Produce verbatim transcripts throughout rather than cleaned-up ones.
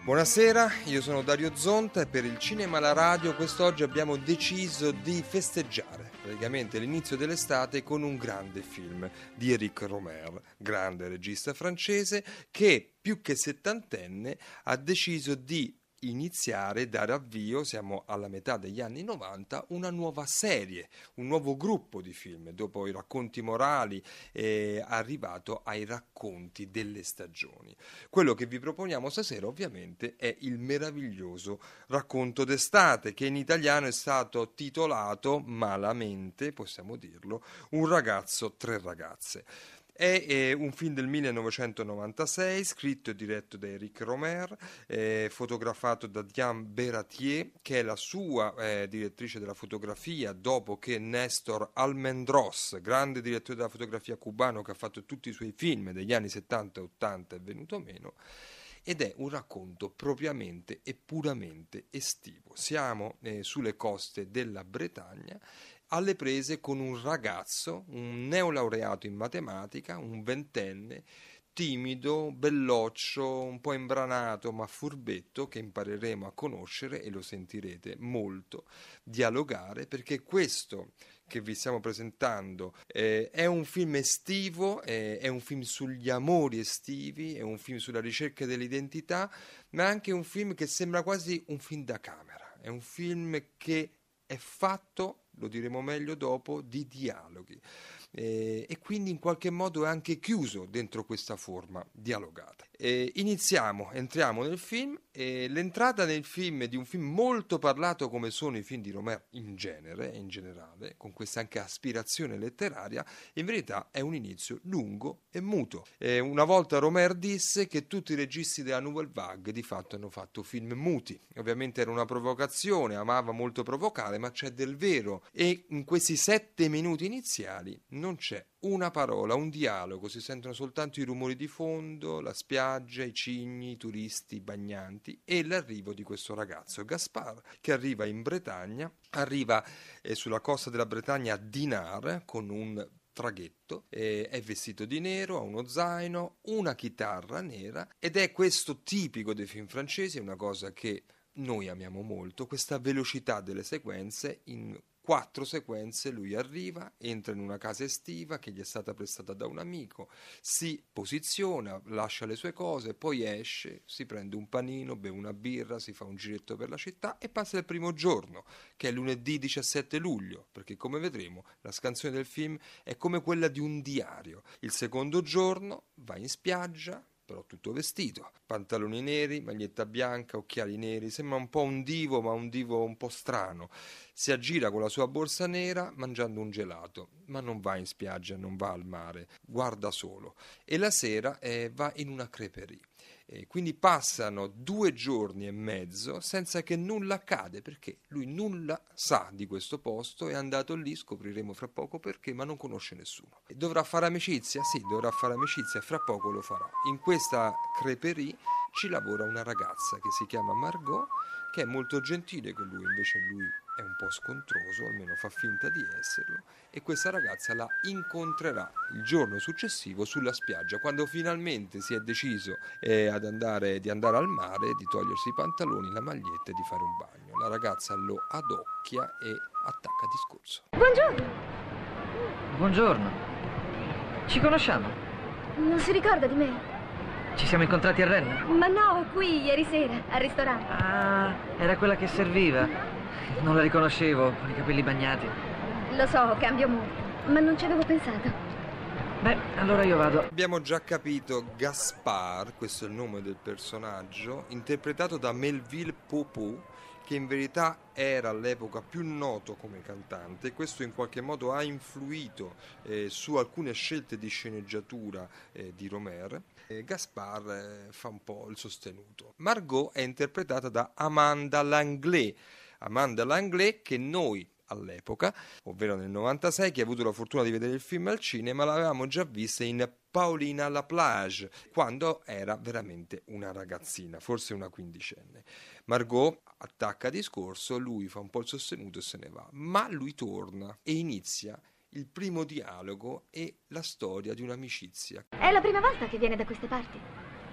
Buonasera, io sono Dario Zonta e per il Cinema alla Radio quest'oggi abbiamo deciso di festeggiare praticamente l'inizio dell'estate con un grande film di Éric Rohmer, grande regista francese che più che settantenne ha deciso di iniziare, dare avvio, siamo alla metà degli anni novanta, una nuova serie, un nuovo gruppo di film, dopo i racconti morali è arrivato ai racconti delle stagioni. Quello che vi proponiamo stasera ovviamente è il meraviglioso Racconto d'estate, che in italiano è stato titolato malamente, possiamo dirlo, Un ragazzo, tre ragazze. È eh, un film del millenovecentonovantasei, scritto e diretto da Éric Rohmer, eh, fotografato da Diane Beratier, che è la sua eh, direttrice della fotografia, dopo che Néstor Almendros, grande direttore della fotografia cubano che ha fatto tutti i suoi film degli anni settanta e ottanta, è venuto meno. Ed è un racconto propriamente e puramente estivo. Siamo eh, sulle coste della Bretagna, alle prese con un ragazzo, un neolaureato in matematica, un ventenne, timido, belloccio, un po' imbranato ma furbetto, che impareremo a conoscere e lo sentirete molto dialogare, perché questo che vi stiamo presentando eh, è un film estivo, eh, è un film sugli amori estivi, è un film sulla ricerca dell'identità, ma è anche un film che sembra quasi un film da camera, è un film che è fatto, lo diremo meglio dopo, di dialoghi eh, e quindi in qualche modo è anche chiuso dentro questa forma dialogata. Eh, iniziamo, entriamo nel film e l'entrata nel film è di un film molto parlato come sono i film di Rohmer in genere, in generale, con questa anche aspirazione letteraria, in verità è un inizio lungo e muto. Eh, una volta Rohmer disse che tutti i registi della Nouvelle Vague di fatto hanno fatto film muti, ovviamente era una provocazione, amava molto provocare, ma c'è del vero e in questi sette minuti iniziali non c'è una parola, un dialogo, si sentono soltanto i rumori di fondo, la spiaggia, i cigni, i turisti, i bagnanti e l'arrivo di questo ragazzo, Gaspard, che arriva in Bretagna, arriva eh, sulla costa della Bretagna a Dinard con un traghetto, eh, è vestito di nero, ha uno zaino, una chitarra nera ed è questo tipico dei film francesi, è una cosa che noi amiamo molto, questa velocità delle sequenze. In quattro sequenze lui arriva, entra in una casa estiva che gli è stata prestata da un amico, si posiziona, lascia le sue cose, poi esce, si prende un panino, beve una birra, si fa un giretto per la città e passa il primo giorno, che è lunedì diciassette luglio, perché come vedremo la scansione del film è come quella di un diario. Il secondo giorno va in spiaggia, però tutto vestito, pantaloni neri, maglietta bianca, occhiali neri, sembra un po' un divo, ma un divo un po' strano. Si aggira con la sua borsa nera mangiando un gelato, ma non va in spiaggia, non va al mare, guarda solo. E la sera eh, va in una crêperie. E quindi passano due giorni e mezzo senza che nulla accade, perché lui nulla sa di questo posto, è andato lì, scopriremo fra poco perché, ma non conosce nessuno. E dovrà fare amicizia? Sì, dovrà fare amicizia e fra poco lo farà. In questa crêperie ci lavora una ragazza che si chiama Margot, che è molto gentile con lui, invece lui è un po' scontroso, almeno fa finta di esserlo, e questa ragazza la incontrerà il giorno successivo sulla spiaggia, quando finalmente si è deciso eh, ad andare, di andare al mare, di togliersi i pantaloni, la maglietta e di fare un bagno. La ragazza lo adocchia e attacca discorso. Buongiorno. Buongiorno. Ci conosciamo? Non si ricorda di me? Ci siamo incontrati a Rennes? Ma no, qui ieri sera, al ristorante. Ah, era quella che serviva. Non la riconoscevo, con i capelli bagnati. Lo so, cambio molto, ma non ci avevo pensato. Beh, allora io vado. Abbiamo già capito Gaspard, questo è il nome del personaggio, interpretato da Melville Poupeau, che in verità era all'epoca più noto come cantante. Questo in qualche modo ha influito eh, su alcune scelte di sceneggiatura eh, di Rohmer. Eh, Gaspard eh, fa un po' il sostenuto. Margot è interpretata da Amanda Langlais. Amanda Langlais che noi all'epoca, ovvero nel novantasei, chi ha avuto la fortuna di vedere il film al cinema, l'avevamo già vista in Paulina la plage, quando era veramente una ragazzina, forse una quindicenne. Margot attacca discorso, lui fa un po' il sostenuto e se ne va, ma lui torna e inizia il primo dialogo e la storia di un'amicizia. È la prima volta che viene da queste parti?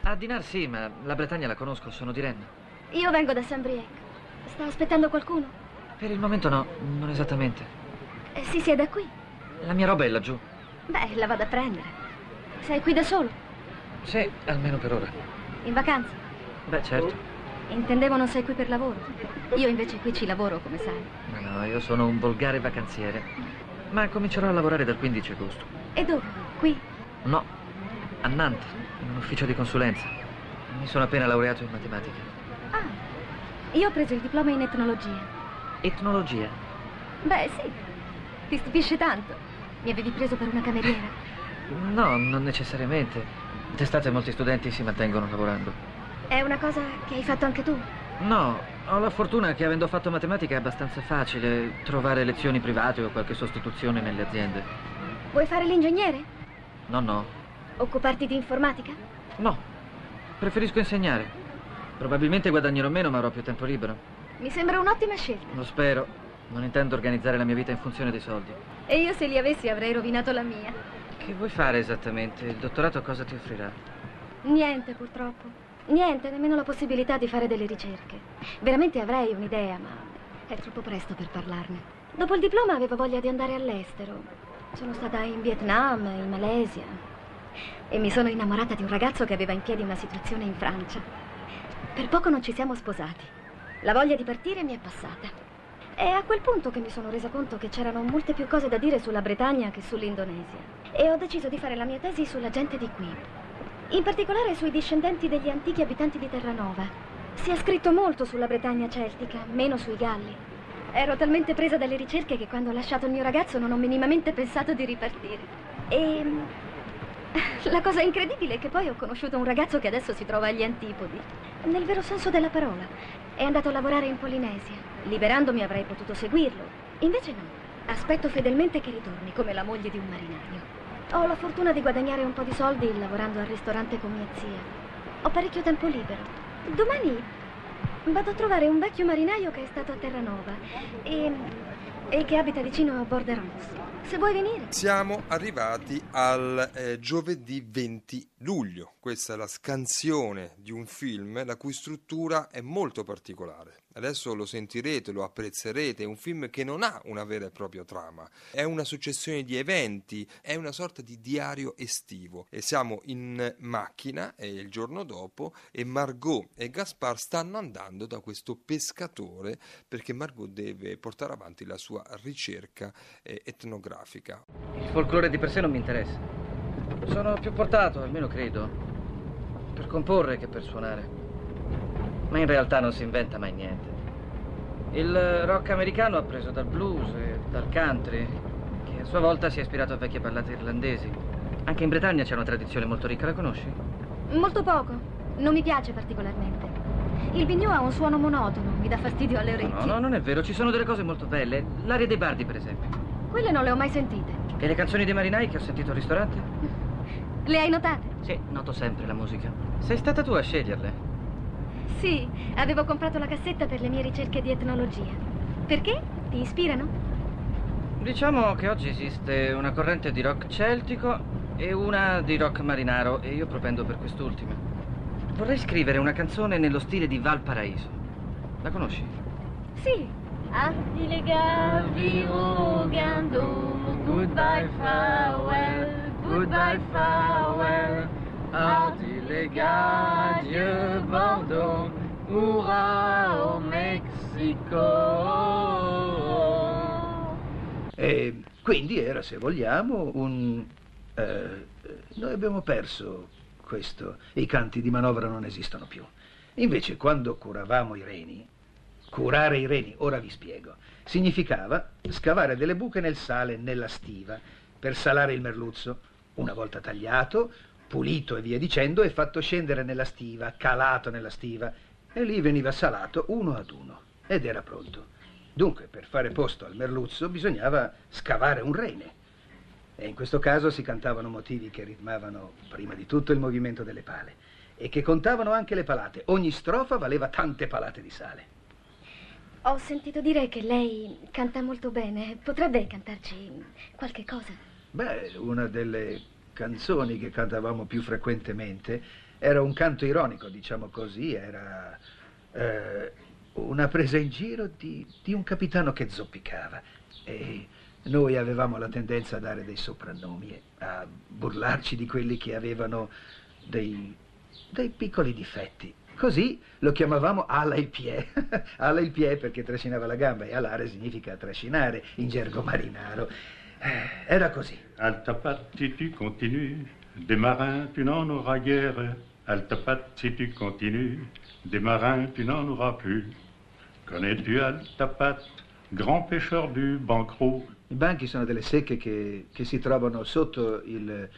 A Dinar sì, ma la Bretagna la conosco, sono di Rennes. Io vengo da Saint-Brieuc. Sta aspettando qualcuno? Per il momento no, non esattamente. Eh, si sieda qui. La mia roba è laggiù. Beh, la vado a prendere. Sei qui da solo? Sì, almeno per ora. In vacanza? Beh, certo. Intendevo non sei qui per lavoro. Io invece qui ci lavoro, come sai. Ma no, io sono un volgare vacanziere. Ma comincerò a lavorare dal quindici agosto. E dove? Qui? No, a Nantes, in un ufficio di consulenza. Mi sono appena laureato in matematica. Ah, io ho preso il diploma in etnologia. Etnologia? Beh, sì. Ti stupisce tanto? Mi avevi preso per una cameriera? No, non necessariamente. D'estate molti studenti si mantengono lavorando. È una cosa che hai fatto anche tu? No, ho la fortuna che avendo fatto matematica è abbastanza facile trovare lezioni private o qualche sostituzione nelle aziende. Vuoi fare l'ingegnere? No, no. Occuparti di informatica? No, preferisco insegnare. Probabilmente guadagnerò meno, ma avrò più tempo libero. Mi sembra un'ottima scelta. Lo spero. Non intendo organizzare la mia vita in funzione dei soldi. E io se li avessi avrei rovinato la mia. Che vuoi fare esattamente? Il dottorato cosa ti offrirà? Niente, purtroppo. Niente, nemmeno la possibilità di fare delle ricerche. Veramente avrei un'idea, ma è troppo presto per parlarne. Dopo il diploma avevo voglia di andare all'estero. Sono stata in Vietnam, in Malesia. E mi sono innamorata di un ragazzo che aveva in piedi una situazione in Francia. Per poco non ci siamo sposati. La voglia di partire mi è passata. È a quel punto che mi sono resa conto che c'erano molte più cose da dire sulla Bretagna che sull'Indonesia. E ho deciso di fare la mia tesi sulla gente di qui. In particolare sui discendenti degli antichi abitanti di Terranova. Si è scritto molto sulla Bretagna celtica, meno sui Galli. Ero talmente presa dalle ricerche che quando ho lasciato il mio ragazzo non ho minimamente pensato di ripartire. E la cosa incredibile è che poi ho conosciuto un ragazzo che adesso si trova agli antipodi, nel vero senso della parola. È andato a lavorare in Polinesia. Liberandomi avrei potuto seguirlo. Invece no. Aspetto fedelmente che ritorni, come la moglie di un marinaio. Ho la fortuna di guadagnare un po' di soldi lavorando al ristorante con mia zia. Ho parecchio tempo libero. Domani vado a trovare un vecchio marinaio che è stato a Terranova e, e che abita vicino a Bordeaux. Se vuoi venire. Siamo arrivati al eh, giovedì venti luglio. Questa è la scansione di un film la cui struttura è molto particolare. Adesso lo sentirete, lo apprezzerete, è un film che non ha una vera e propria trama, è una successione di eventi, è una sorta di diario estivo e siamo in macchina, è il giorno dopo, e Margot e Gaspard stanno andando da questo pescatore perché Margot deve portare avanti la sua ricerca eh, etnografica. Il folklore di per sé non mi interessa. Sono più portato, almeno credo, per comporre che per suonare. Ma in realtà non si inventa mai niente. Il rock americano ha preso dal blues e dal country, che a sua volta si è ispirato a vecchie ballate irlandesi. Anche in Bretagna c'è una tradizione molto ricca, la conosci? Molto poco. Non mi piace particolarmente. Il biniou ha un suono monotono, mi dà fastidio alle orecchie. No, no, non è vero, ci sono delle cose molto belle. L'aria dei bardi, per esempio. Quelle non le ho mai sentite. E le canzoni dei marinai che ho sentito al ristorante? Le hai notate? Sì, noto sempre la musica. Sei stata tu a sceglierle? Sì, avevo comprato la cassetta per le mie ricerche di etnologia. Perché? Ti ispirano? Diciamo che oggi esiste una corrente di rock celtico e una di rock marinaro e io propendo per quest'ultima. Vorrei scrivere una canzone nello stile di Valparaíso. La conosci? Sì. Atti le gavi rogando, goodbye farewell, goodbye farewell. Atti le gavi Bordeaux, hurrah au Mexico. E quindi era, se vogliamo, un... Eh, noi abbiamo perso questo. I canti di manovra non esistono più. Invece, quando curavamo i reni, curare i reni, ora vi spiego, significava scavare delle buche nel sale nella stiva per salare il merluzzo, una volta tagliato, pulito e via dicendo, e fatto scendere nella stiva, calato nella stiva, e lì veniva salato uno ad uno, ed era pronto. Dunque, per fare posto al merluzzo bisognava scavare un rene. E in questo caso si cantavano motivi che ritmavano prima di tutto il movimento delle pale e che contavano anche le palate. Ogni strofa valeva tante palate di sale. Ho sentito dire che lei canta molto bene. Potrebbe cantarci qualche cosa? Beh, una delle canzoni che cantavamo più frequentemente era un canto ironico, diciamo così, era eh, una presa in giro di, di un capitano che zoppicava. E noi avevamo la tendenza a dare dei soprannomi, a burlarci di quelli che avevano dei, dei piccoli difetti. Così lo chiamavamo ala il piè. Ala il piè perché trascinava la gamba e alare significa trascinare in gergo marinaro. Eh, era così. Halte patte si tu continues, des marins tu n'en auras guère. Halte patte si tu continues, des marins tu n'en auras plus. Connais-tu halte patte, grand pêcheur du Banqueroute? I banchi sono delle secche che, che si trovano sotto il,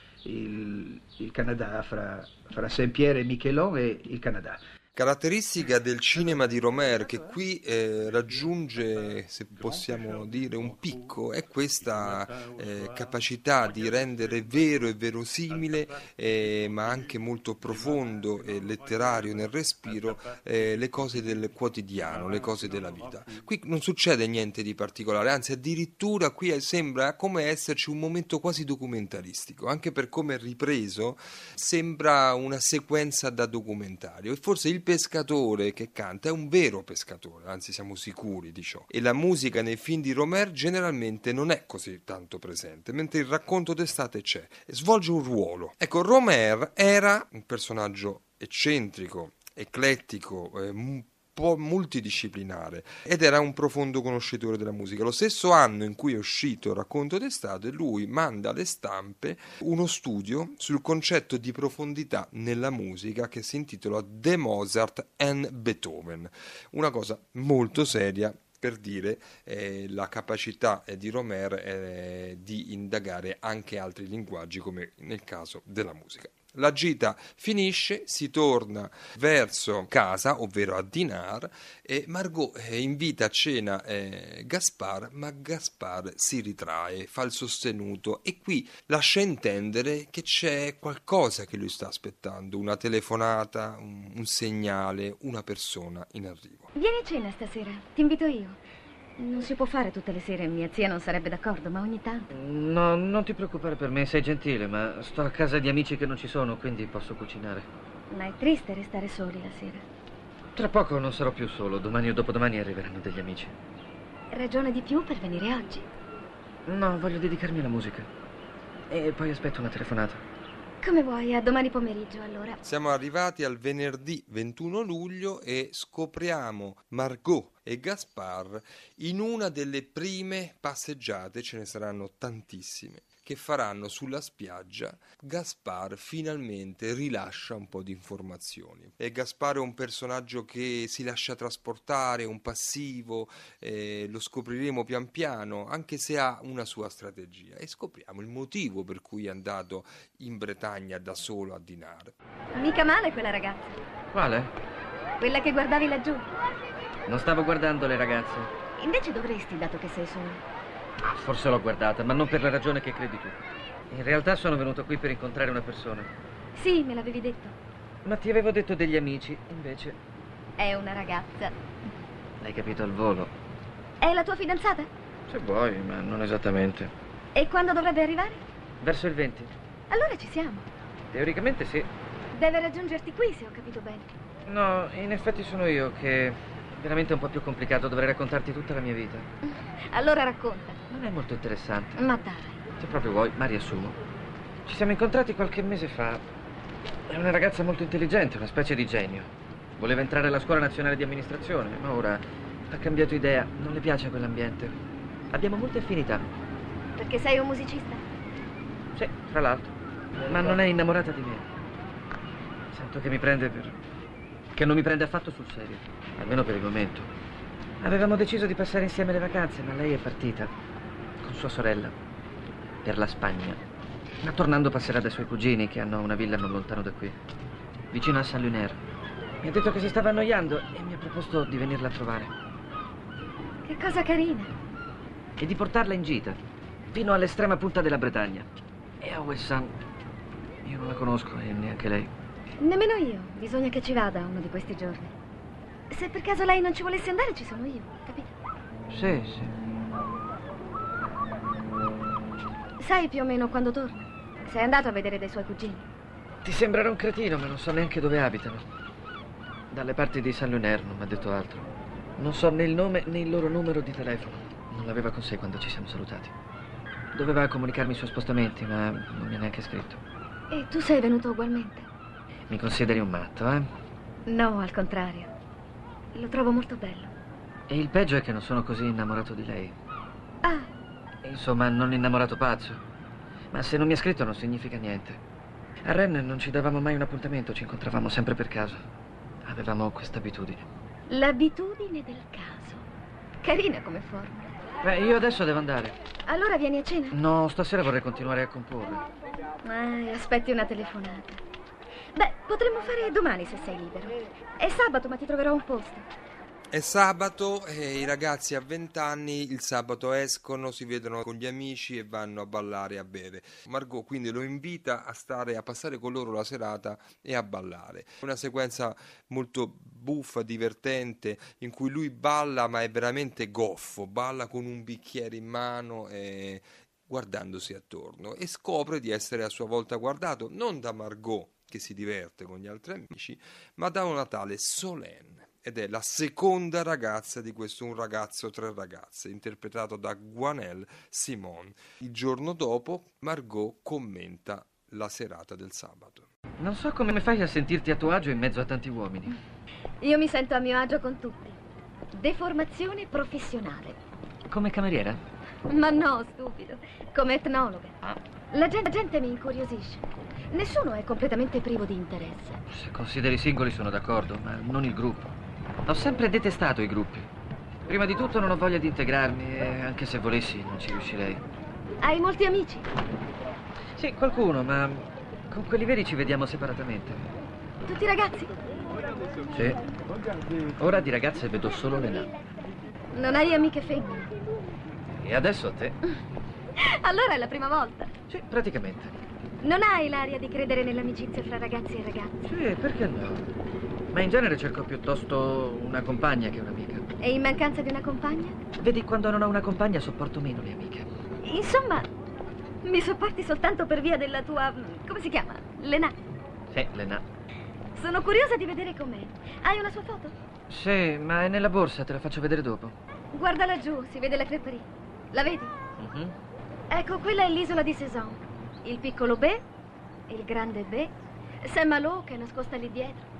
il, il Canada, fra, fra Saint-Pierre e Miquelon e il Canada. Caratteristica del cinema di Rohmer, che qui eh, raggiunge, se possiamo dire, un picco, è questa eh, capacità di rendere vero e verosimile, eh, ma anche molto profondo e letterario nel respiro, eh, le cose del quotidiano, le cose della vita. Qui non succede niente di particolare, anzi addirittura qui sembra come esserci un momento quasi documentaristico, anche per come è ripreso, sembra una sequenza da documentario, e forse il pescatore che canta è un vero pescatore, anzi siamo sicuri di ciò. E la musica nei film di Rohmer generalmente non è così tanto presente, mentre il racconto d'estate c'è e svolge un ruolo. Ecco, Rohmer era un personaggio eccentrico, eclettico, eh, un po' multidisciplinare, ed era un profondo conoscitore della musica. Lo stesso anno in cui è uscito il racconto d'estate, lui manda alle stampe uno studio sul concetto di profondità nella musica che si intitola The Mozart and Beethoven, una cosa molto seria per dire eh, la capacità eh, di Rohmer eh, di indagare anche altri linguaggi, come nel caso della musica. La gita finisce, si torna verso casa, ovvero a Dinard, e Margot eh, invita a cena eh, Gaspard, ma Gaspard si ritrae, fa il sostenuto e qui lascia intendere che c'è qualcosa che lui sta aspettando, una telefonata, un, un segnale, una persona in arrivo. Vieni a cena stasera, ti invito io. Non si può fare tutte le sere, mia zia non sarebbe d'accordo, ma ogni tanto. No, non ti preoccupare per me, sei gentile, ma sto a casa di amici che non ci sono, quindi posso cucinare. Ma è triste restare soli la sera. Tra poco non sarò più solo, domani o dopodomani arriveranno degli amici. Ragione di più per venire oggi. No, voglio dedicarmi alla musica. E poi aspetto una telefonata. Come vuoi, a domani pomeriggio allora. Siamo arrivati al venerdì ventuno luglio e scopriamo Margot e Gaspard in una delle prime passeggiate, ce ne saranno tantissime, che faranno sulla spiaggia. Gaspard finalmente rilascia un po' di informazioni. E Gaspard è un personaggio che si lascia trasportare, un passivo, eh, lo scopriremo pian piano, anche se ha una sua strategia. E scopriamo il motivo per cui è andato in Bretagna da solo a Dinard. Mica male quella ragazza. Quale? Quella che guardavi laggiù. Non stavo guardando le ragazze. Invece dovresti, dato che sei solo. Ah, forse l'ho guardata, ma non per la ragione che credi tu. In realtà sono venuto qui per incontrare una persona. Sì, me l'avevi detto. Ma ti avevo detto degli amici, invece... È una ragazza. L'hai capito al volo. È la tua fidanzata? Se vuoi, ma non esattamente. E quando dovrebbe arrivare? Verso il venti. Allora ci siamo. Teoricamente sì. Deve raggiungerti qui, se ho capito bene. No, in effetti sono io che... veramente è un po' più complicato, dovrei raccontarti tutta la mia vita. Allora racconta. Non è molto interessante. Ma dai. Se proprio vuoi, ma riassumo. Ci siamo incontrati qualche mese fa. È una ragazza molto intelligente, una specie di genio. Voleva entrare alla Scuola Nazionale di Amministrazione, ma ora ha cambiato idea, non le piace quell'ambiente. Abbiamo molte affinità. Perché sei un musicista? Sì, tra l'altro. Ma non è innamorata di me. Sento che mi prende per... che non mi prende affatto sul serio, almeno per il momento. Avevamo deciso di passare insieme le vacanze, ma lei è partita con sua sorella per la Spagna. Ma tornando passerà dai suoi cugini che hanno una villa non lontano da qui, vicino a Saint-Lunaire. Mi ha detto che si stava annoiando e mi ha proposto di venirla a trovare. Che cosa carina. E di portarla in gita fino all'estrema punta della Bretagna. E a Ouessant. Io non la conosco e neanche lei. Nemmeno io. Bisogna che ci vada uno di questi giorni. Se per caso lei non ci volesse andare, ci sono io, capito? Sì, sì. Sai più o meno quando torna? Sei andato a vedere dei suoi cugini? Ti sembrerò un cretino, ma non so neanche dove abitano. Dalle parti di San Lunaire non mi ha detto altro. Non so né il nome né il loro numero di telefono. Non l'aveva con sé quando ci siamo salutati. Doveva comunicarmi i suoi spostamenti, ma non mi ha neanche scritto. E tu sei venuto ugualmente? Mi consideri un matto, eh? No, al contrario. Lo trovo molto bello. E il peggio è che non sono così innamorato di lei. Ah, Insomma, non innamorato pazzo. Ma se non mi ha scritto non significa niente. A Rennes non ci davamo mai un appuntamento, ci incontravamo sempre per caso. Avevamo questa abitudine. l'abitudine del caso. Carina come forma. Beh, io adesso devo andare. Allora vieni a cena? No, stasera vorrei continuare a comporre. Eh, aspetti una telefonata. Beh, potremmo fare domani se sei libero. È sabato, ma ti troverò un posto. È sabato e i ragazzi a venti anni il sabato escono, si vedono con gli amici e vanno a ballare e a bere. Margot quindi lo invita a stare, a passare con loro la serata e a ballare. Una sequenza molto buffa, divertente, in cui lui balla ma è veramente goffo, balla con un bicchiere in mano e guardandosi attorno, e scopre di essere a sua volta guardato non da Margot, che si diverte con gli altri amici, ma da una tale Solène. Ed è la seconda ragazza di questo Un ragazzo, tre ragazze, interpretato da Gwenaëlle Simon. Il giorno dopo Margot commenta la serata del sabato. Non so come fai a sentirti a tuo agio in mezzo a tanti uomini. Io mi sento a mio agio con tutti. Deformazione professionale. Come cameriera? Ma no, stupido. Come etnologa. Ah. La gente, la gente mi incuriosisce. Nessuno è completamente privo di interesse. Se consideri i singoli sono d'accordo, ma non il gruppo. Ho sempre detestato i gruppi. Prima di tutto non ho voglia di integrarmi e anche se volessi non ci riuscirei. Hai molti amici? Sì, qualcuno, ma con quelli veri ci vediamo separatamente. Tutti ragazzi? Sì. Ora di ragazze vedo solo le nappe. Non hai amiche femmine? E adesso te? Allora è la prima volta. Sì, praticamente. Non hai l'aria di credere nell'amicizia fra ragazzi e ragazze? Sì, perché no? Ma in genere cerco piuttosto una compagna che un'amica. E in mancanza di una compagna? Vedi, quando non ho una compagna sopporto meno le amiche. Insomma, mi sopporti soltanto per via della tua... come si chiama? Lena. Sì, Lena. Sono curiosa di vedere com'è. Hai una sua foto? Sì, ma è nella borsa, te la faccio vedere dopo. Guarda laggiù, si vede la crêperie. La vedi? Mhm. Ecco, quella è l'isola di Saison. Il piccolo B, il grande B, Saint-Malo che è nascosta lì dietro.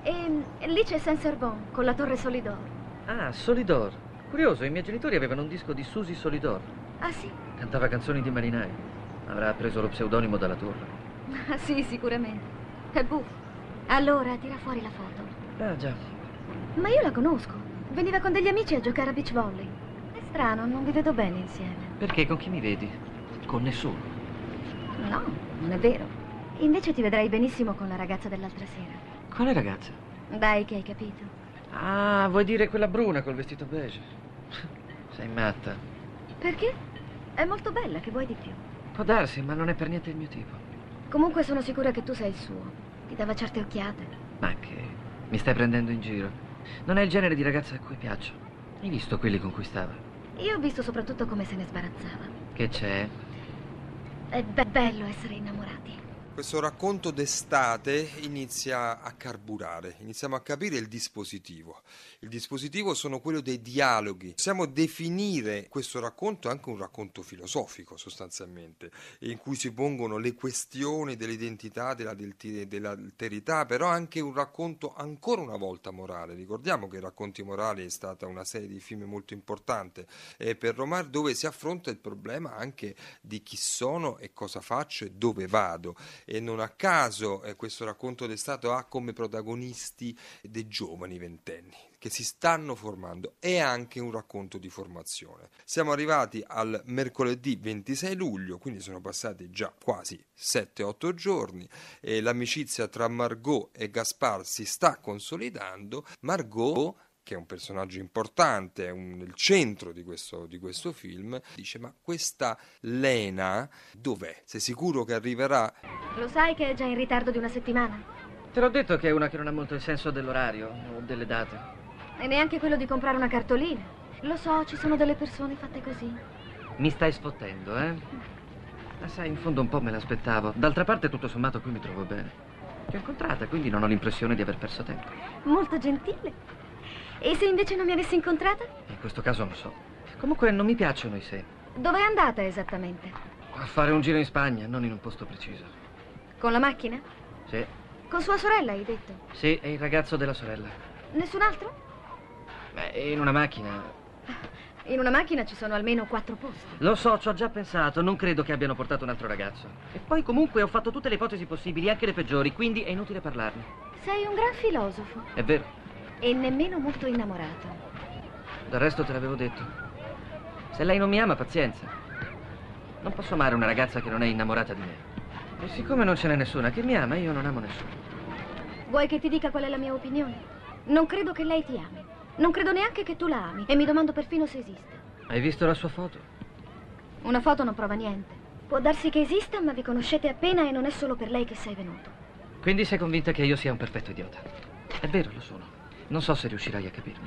E lì c'è Saint-Servan con la torre Solidor. Ah, Solidor. Curioso, i miei genitori avevano un disco di Susi Solidor. Ah sì? Cantava canzoni di marinai. Avrà preso lo pseudonimo dalla torre. Ah sì, sicuramente. È buffo. Allora, tira fuori la foto. Ah, già. Ma io la conosco. Veniva con degli amici a giocare a beach volley. È strano, non vi vedo bene insieme. Perché con chi mi vedi? Con nessuno. No, non è vero. Invece ti vedrai benissimo con la ragazza dell'altra sera. Quale ragazza? Dai, che hai capito. Ah, vuoi dire quella bruna col vestito beige? Sei matta. Perché? È molto bella, che vuoi di più? Può darsi, ma non è per niente il mio tipo. Comunque sono sicura che tu sei il suo. Ti dava certe occhiate. Ma che? Mi stai prendendo in giro? Non è il genere di ragazza a cui piaccio. Hai visto quelli con cui stava? Io ho visto soprattutto come se ne sbarazzava. Che c'è? È be- bello essere innamorati. Questo racconto d'estate inizia a carburare, iniziamo a capire il dispositivo. Il dispositivo sono quello dei dialoghi. Possiamo definire questo racconto anche un racconto filosofico sostanzialmente, in cui si pongono le questioni dell'identità, della, dell'alterità, però anche un racconto ancora una volta morale. Ricordiamo che i racconti morali è stata una serie di film molto importante eh, per Romar, dove si affronta il problema anche di chi sono e cosa faccio e dove vado. E non a caso eh, questo racconto d'estate ha come protagonisti dei giovani ventenni che si stanno formando. È anche un racconto di formazione. Siamo arrivati al mercoledì ventisei luglio, quindi sono passati già quasi sette otto giorni e l'amicizia tra Margot e Gaspard si sta consolidando. Margot, che è un personaggio importante, è un, nel centro di questo, di questo film, dice: ma questa Lena dov'è? Sei sicuro che arriverà? Lo sai che è già in ritardo di una settimana? Te l'ho detto che è una che non ha molto il senso dell'orario o delle date. E neanche quello di comprare una cartolina. Lo so, ci sono delle persone fatte così. Mi stai sfottendo, eh? Ma sai, in fondo un po' me l'aspettavo. D'altra parte, tutto sommato, qui mi trovo bene. Ti ho incontrata, quindi non ho l'impressione di aver perso tempo. Molto gentile. E se invece non mi avessi incontrata? In questo caso non so. Comunque non mi piacciono i se. Dove è andata esattamente? A fare un giro in Spagna, non in un posto preciso. Con la macchina? Sì. Con sua sorella, hai detto? Sì, è il ragazzo della sorella. Nessun altro? Beh, in una macchina. In una macchina ci sono almeno quattro posti. Lo so, ci ho già pensato, non credo che abbiano portato un altro ragazzo. E poi comunque ho fatto tutte le ipotesi possibili, anche le peggiori, quindi è inutile parlarne. Sei un gran filosofo. È vero. E nemmeno molto innamorato. Del resto te l'avevo detto. Se lei non mi ama, pazienza. Non posso amare una ragazza che non è innamorata di me. E siccome non ce n'è nessuna che mi ama, io non amo nessuno. Vuoi che ti dica qual è la mia opinione? Non credo che lei ti ami. Non credo neanche che tu la ami. E mi domando perfino se esiste. Hai visto la sua foto? Una foto non prova niente. Può darsi che esista, ma vi conoscete appena e non è solo per lei che sei venuto. Quindi sei convinta che io sia un perfetto idiota? È vero, lo sono. Non so se riuscirai a capirmi.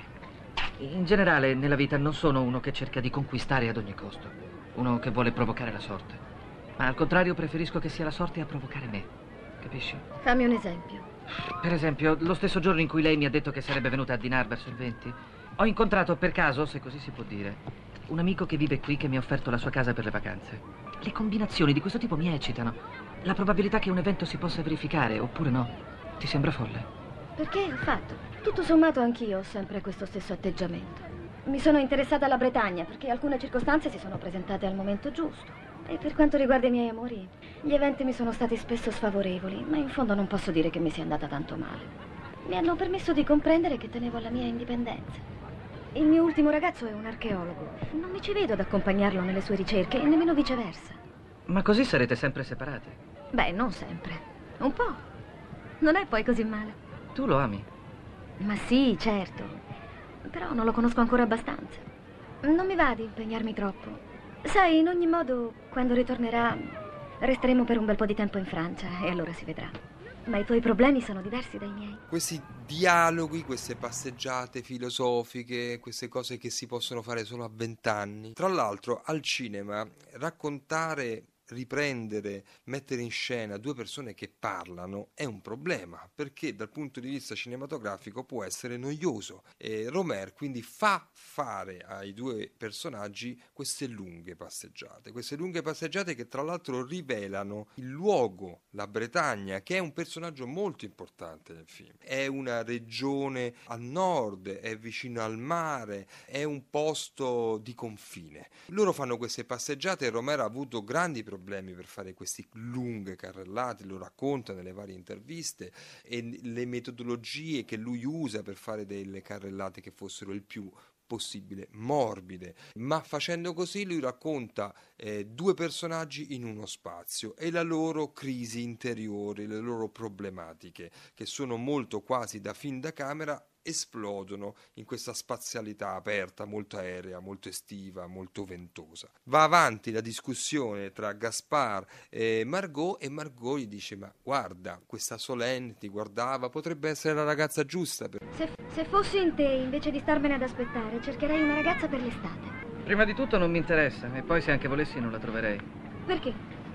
In generale, nella vita non sono uno che cerca di conquistare ad ogni costo. Uno che vuole provocare la sorte. Ma al contrario preferisco che sia la sorte a provocare me. Capisci? Fammi un esempio. Per esempio, lo stesso giorno in cui lei mi ha detto che sarebbe venuta a dinar verso il venti, ho incontrato per caso, se così si può dire, un amico che vive qui che mi ha offerto la sua casa per le vacanze. Le combinazioni di questo tipo mi eccitano. La probabilità che un evento si possa verificare, oppure no, ti sembra folle? Perché ho fatto? Tutto sommato anch'io ho sempre questo stesso atteggiamento. Mi sono interessata alla Bretagna perché alcune circostanze si sono presentate al momento giusto. E per quanto riguarda i miei amori, gli eventi mi sono stati spesso sfavorevoli, ma in fondo non posso dire che mi sia andata tanto male. Mi hanno permesso di comprendere che tenevo alla mia indipendenza. Il mio ultimo ragazzo è un archeologo. Non mi ci vedo ad accompagnarlo nelle sue ricerche e nemmeno viceversa. Ma così sarete sempre separati? Beh, non sempre. Un po'. Non è poi così male. Tu lo ami? Ma sì, certo. Però non lo conosco ancora abbastanza. Non mi va di impegnarmi troppo. Sai, in ogni modo, quando ritornerà, resteremo per un bel po' di tempo in Francia e allora si vedrà. Ma i tuoi problemi sono diversi dai miei. Questi dialoghi, queste passeggiate filosofiche, queste cose che si possono fare solo a vent'anni. Tra l'altro, al cinema, raccontare, riprendere, mettere in scena due persone che parlano è un problema, perché dal punto di vista cinematografico può essere noioso. E Rohmer quindi fa fare ai due personaggi queste lunghe passeggiate, queste lunghe passeggiate che tra l'altro rivelano il luogo, la Bretagna, che è un personaggio molto importante nel film. È una regione a nord, è vicino al mare, è un posto di confine. Loro fanno queste passeggiate e Rohmer ha avuto grandi problemi problemi per fare queste lunghe carrellate, lo racconta nelle varie interviste, e le metodologie che lui usa per fare delle carrellate che fossero il più possibile morbide, ma facendo così lui racconta eh, due personaggi in uno spazio e la loro crisi interiore, le loro problematiche, che sono molto quasi da film da camera, esplodono in questa spazialità aperta, molto aerea, molto estiva, molto ventosa. Va avanti la discussione tra Gaspard e Margot e Margot gli dice: ma guarda, questa Solène ti guardava, potrebbe essere la ragazza giusta per... Se, se fossi in te, invece di starmene ad aspettare, cercherei una ragazza per l'estate. Prima di tutto non mi interessa, e poi se anche volessi non la troverei. Perché?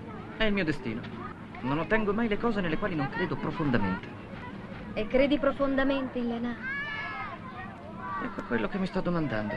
È il mio destino. Non ottengo mai le cose nelle quali non credo profondamente. E credi profondamente in Lena? Ecco quello che mi sto domandando.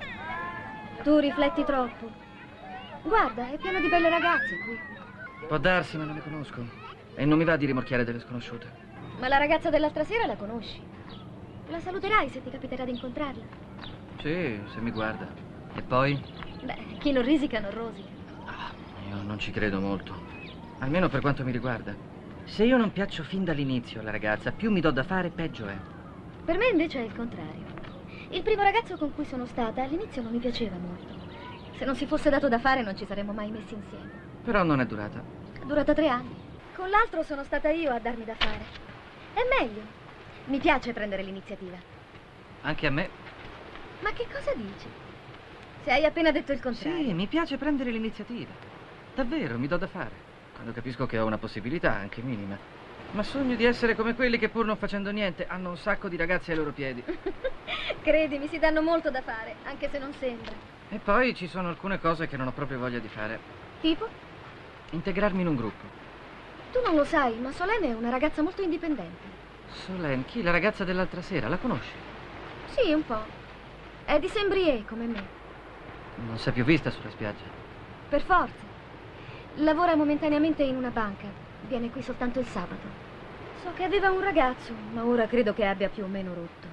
Tu rifletti troppo. Guarda, è pieno di belle ragazze qui. Può darsi, ma non le conosco. E non mi va di rimorchiare delle sconosciute. Ma la ragazza dell'altra sera la conosci. La saluterai se ti capiterà di incontrarla. Sì, se mi guarda. E poi? Beh, chi non risica non rosica. Ah, io non ci credo molto. Almeno per quanto mi riguarda. Se io non piaccio fin dall'inizio alla ragazza, più mi do da fare, peggio è. Per me invece è il contrario. Il primo ragazzo con cui sono stata all'inizio non mi piaceva molto. Se non si fosse dato da fare non ci saremmo mai messi insieme. Però non è durata. È durata tre anni. Con l'altro sono stata io a darmi da fare. È meglio. Mi piace prendere l'iniziativa. Anche a me. Ma che cosa dici? Se hai appena detto il contrario. Sì, mi piace prendere l'iniziativa. Davvero, mi do da fare. Quando capisco che ho una possibilità, anche minima. Ma sogno di essere come quelli che pur non facendo niente hanno un sacco di ragazzi ai loro piedi. Credimi, si danno molto da fare, anche se non sembra. E poi ci sono alcune cose che non ho proprio voglia di fare. Tipo? Integrarmi in un gruppo. Tu non lo sai, ma Solène è una ragazza molto indipendente. Solène, chi? La ragazza dell'altra sera, la conosci? Sì, un po'. È di Saint-Brieuc, come me. Non si è più vista sulla spiaggia. Per forza. Lavora momentaneamente in una banca. Viene qui soltanto il sabato. So che aveva un ragazzo, ma ora credo che abbia più o meno rotto.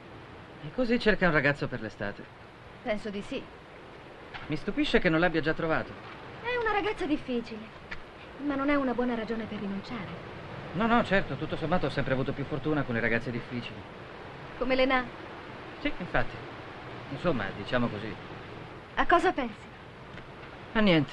E così cerca un ragazzo per l'estate. Penso di sì. Mi stupisce che non l'abbia già trovato. È una ragazza difficile, ma non è una buona ragione per rinunciare. No, no, certo, tutto sommato ho sempre avuto più fortuna con le ragazze difficili. Come Lena. Sì, infatti. Insomma, diciamo così. A cosa pensi? A niente.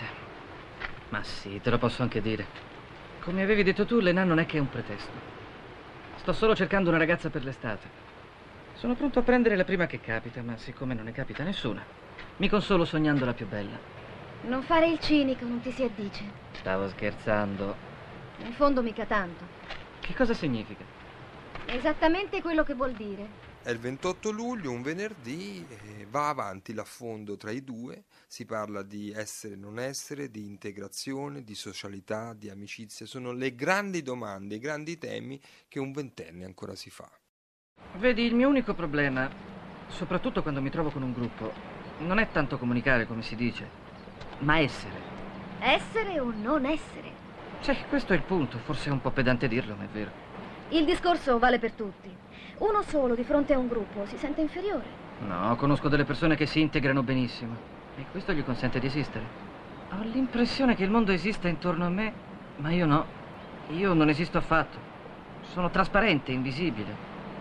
Ma sì, te lo posso anche dire. Come avevi detto tu, Lena non è che un pretesto. Sto solo cercando una ragazza per l'estate. Sono pronto a prendere la prima che capita, ma siccome non ne capita nessuna, mi consolo sognando la più bella. Non fare il cinico, non ti si addice. Stavo scherzando. In fondo mica tanto. Che cosa significa? Esattamente quello che vuol dire. È il ventotto luglio, un venerdì, e va avanti l'affondo tra i due. Si parla di essere e non essere, di integrazione, di socialità, di amicizia. Sono le grandi domande, i grandi temi che un ventenne ancora si fa. Vedi, il mio unico problema, soprattutto quando mi trovo con un gruppo, non è tanto comunicare, come si dice, ma essere. Essere o non essere? Cioè, questo è il punto. Forse è un po' pedante dirlo, ma è vero. Il discorso vale per tutti. Uno solo di fronte a un gruppo si sente inferiore. No, conosco delle persone che si integrano benissimo e questo gli consente di esistere. Ho l'impressione che il mondo esista intorno a me, ma io no. Io non esisto affatto. Sono trasparente, invisibile.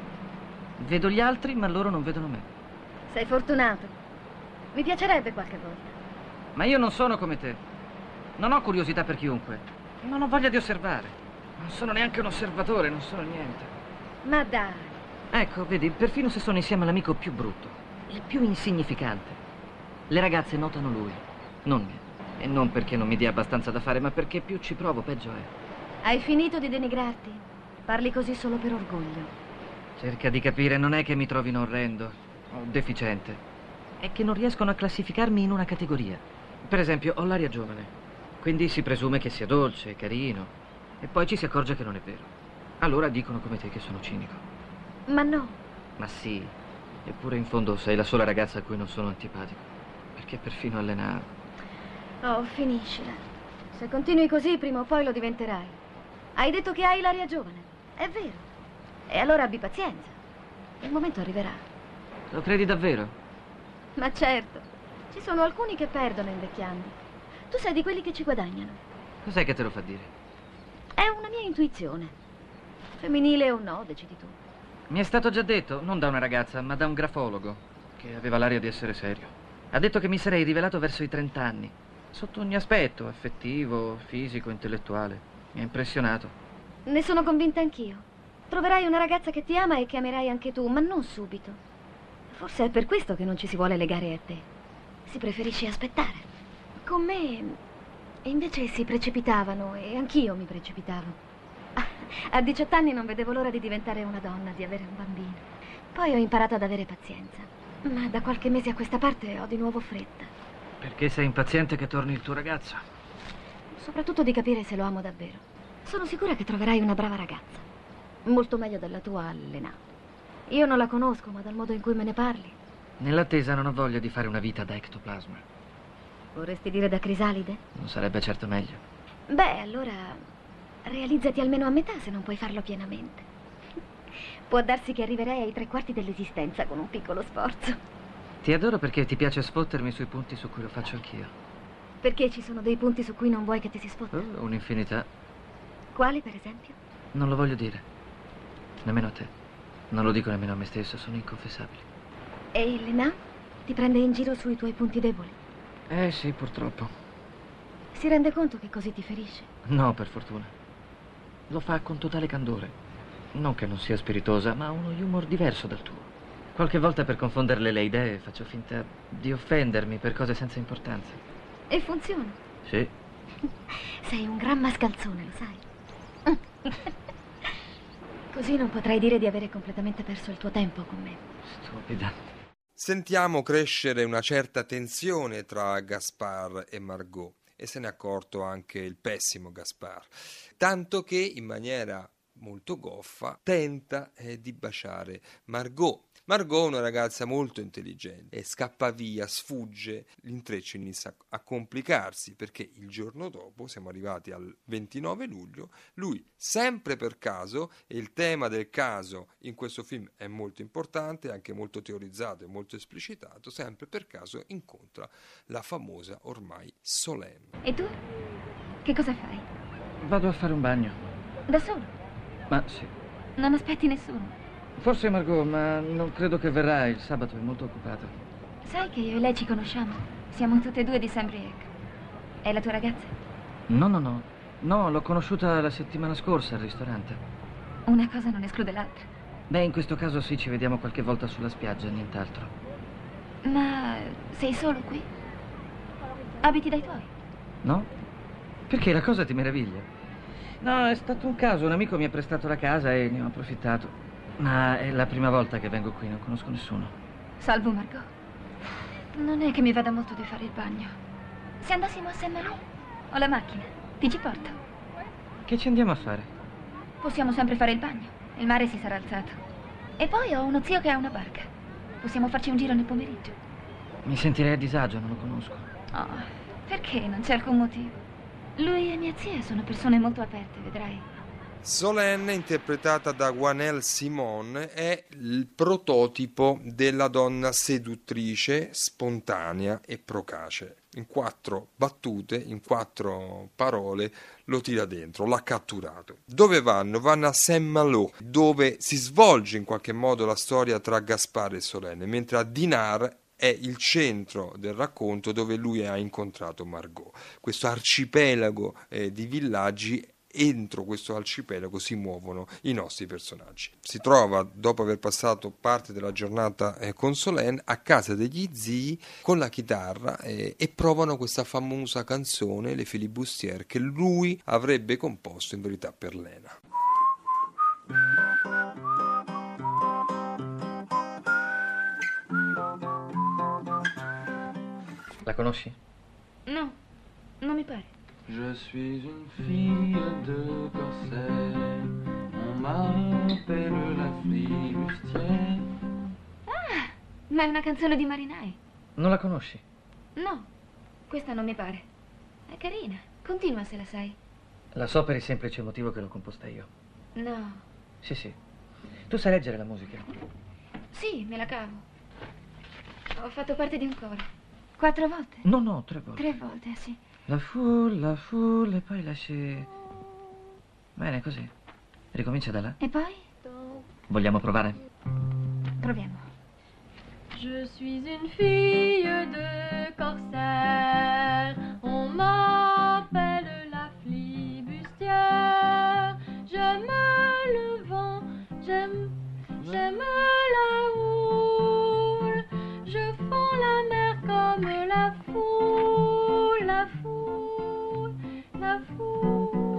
Vedo gli altri, ma loro non vedono me. Sei fortunato. Mi piacerebbe qualche volta. Ma io non sono come te. Non ho curiosità per chiunque. Non ho voglia di osservare. Non sono neanche un osservatore, non sono niente. Ma dai. Ecco, vedi, perfino se sono insieme all'amico più brutto, il più insignificante, le ragazze notano lui, non me. E non perché non mi dia abbastanza da fare, ma perché più ci provo, peggio è. Hai finito di denigrarti? Parli così solo per orgoglio. Cerca di capire, non è che mi trovino orrendo o deficiente. È che non riescono a classificarmi in una categoria. Per esempio, ho l'aria giovane, quindi si presume che sia dolce, carino, e poi ci si accorge che non è vero. Allora dicono come te che sono cinico. Ma no. Ma sì, eppure in fondo sei la sola ragazza a cui non sono antipatico. Perché perfino Elena... Oh, finiscila. Se continui così, prima o poi lo diventerai. Hai detto che hai l'aria giovane. È vero. E allora abbi pazienza. Il momento arriverà. Lo credi davvero? Ma certo. Ci sono alcuni che perdono invecchiando. Tu sei di quelli che ci guadagnano. Cos'è che te lo fa dire? È una mia intuizione. Femminile o no, decidi tu. Mi è stato già detto, non da una ragazza, ma da un grafologo, che aveva l'aria di essere serio. Ha detto che mi sarei rivelato verso i trent'anni, sotto ogni aspetto, affettivo, fisico, intellettuale. Mi ha impressionato. Ne sono convinta anch'io. Troverai una ragazza che ti ama e che amerai anche tu, ma non subito. Forse è per questo che non ci si vuole legare a te. Si preferisce aspettare. Con me invece si precipitavano e anch'io mi precipitavo. A diciotto anni non vedevo l'ora di diventare una donna, di avere un bambino. Poi ho imparato ad avere pazienza. Ma da qualche mese a questa parte ho di nuovo fretta. Perché sei impaziente che torni il tuo ragazzo? Soprattutto di capire se lo amo davvero. Sono sicura che troverai una brava ragazza. Molto meglio della tua, Lena. Io non la conosco, ma dal modo in cui me ne parli. Nell'attesa non ho voglia di fare una vita da ectoplasma. Vorresti dire da crisalide? Non sarebbe certo meglio. Beh, allora... realizzati almeno a metà se non puoi farlo pienamente. Può darsi che arriverai ai tre quarti dell'esistenza con un piccolo sforzo. Ti adoro perché ti piace sfottermi sui punti su cui lo faccio anch'io. Perché ci sono dei punti su cui non vuoi che ti si sfotta? Oh, un'infinità. Quali, per esempio? Non lo voglio dire. Nemmeno a te. Non lo dico nemmeno a me stesso, sono inconfessabili. E Lena ti prende in giro sui tuoi punti deboli? Eh sì, purtroppo. Si rende conto che così ti ferisce? No, per fortuna. Lo fa con totale candore. Non che non sia spiritosa, ma ha uno humor diverso dal tuo. Qualche volta per confonderle le idee faccio finta di offendermi per cose senza importanza. E funziona? Sì. Sei un gran mascalzone, lo sai. Così non potrai dire di avere completamente perso il tuo tempo con me. Stupida. Sentiamo crescere una certa tensione tra Gaspard e Margot. e se n'è accorto anche il pessimo Gaspard, tanto che in maniera molto goffa tenta eh, di baciare Margot. Margot è una ragazza molto intelligente e scappa via, sfugge, l'intreccio inizia a complicarsi perché il giorno dopo, siamo arrivati al ventinove luglio, lui sempre per caso, e il tema del caso in questo film è molto importante, anche molto teorizzato e molto esplicitato, sempre per caso incontra la famosa ormai Solène. E tu? Che cosa fai? Vado a fare un bagno. Da solo? Ma sì. Non aspetti nessuno? Forse Margot, ma non credo che verrà, il sabato è molto occupata. Sai che io e lei ci conosciamo? Siamo tutte e due di Saint-Brieuc. È la tua ragazza? No, no, no. No, l'ho conosciuta la settimana scorsa al ristorante. Una cosa non esclude l'altra. Beh, in questo caso sì, ci vediamo qualche volta sulla spiaggia, nient'altro. Ma sei solo qui? Abiti dai tuoi? No? Perché la cosa ti meraviglia? No, è stato un caso, un amico mi ha prestato la casa e ne ho approfittato. Ma è la prima volta che vengo qui, non conosco nessuno. Salvo Margot. Non è che mi vada molto di fare il bagno. Se andassimo a Saint-Malo? Ho la macchina, ti ci porto. Che ci andiamo a fare? Possiamo sempre fare il bagno. Il mare si sarà alzato. E poi ho uno zio che ha una barca. Possiamo farci un giro nel pomeriggio. Mi sentirei a disagio, non lo conosco. Oh, perché? Non c'è alcun motivo. Lui e mia zia sono persone molto aperte, vedrai. Solène, interpretata da Gwenaëlle Simon, è il prototipo della donna seduttrice, spontanea e procace. In quattro battute, in quattro parole, lo tira dentro, l'ha catturato. Dove vanno? Vanno a Saint-Malo, dove si svolge in qualche modo la storia tra Gaspard e Solène, mentre a Dinard è il centro del racconto dove lui ha incontrato Margot. Questo arcipelago eh, di villaggi. Entro questo arcipelago si muovono i nostri personaggi. Si trova, dopo aver passato parte della giornata eh, con Solène, a casa degli zii con la chitarra eh, e provano questa famosa canzone, Le Flibustières, che lui avrebbe composto in verità per Lena. La conosci? No, non mi pare. Je suis une fille de Corsaire, on m'appelle la flibustière. Ah, ma è una canzone di marinai. Non la conosci? No, questa non mi pare. È carina, continua se la sai. La so per il semplice motivo che l'ho composta io. No. Sì, sì. Tu sai leggere la musica? Sì, me la cavo. Ho fatto parte di un coro. Quattro volte? No, no, tre volte. Tre volte, sì. La foule, la foule, e poi lasci... Bene, così. Ricomincia da là. E poi? Vogliamo provare? Proviamo. Je suis une fille de Corsaire, on m'appelle la flibustière. J'aime le vent, j'aime, j'aime la houle. Je fonds la mer comme la foule, la foule, la foule.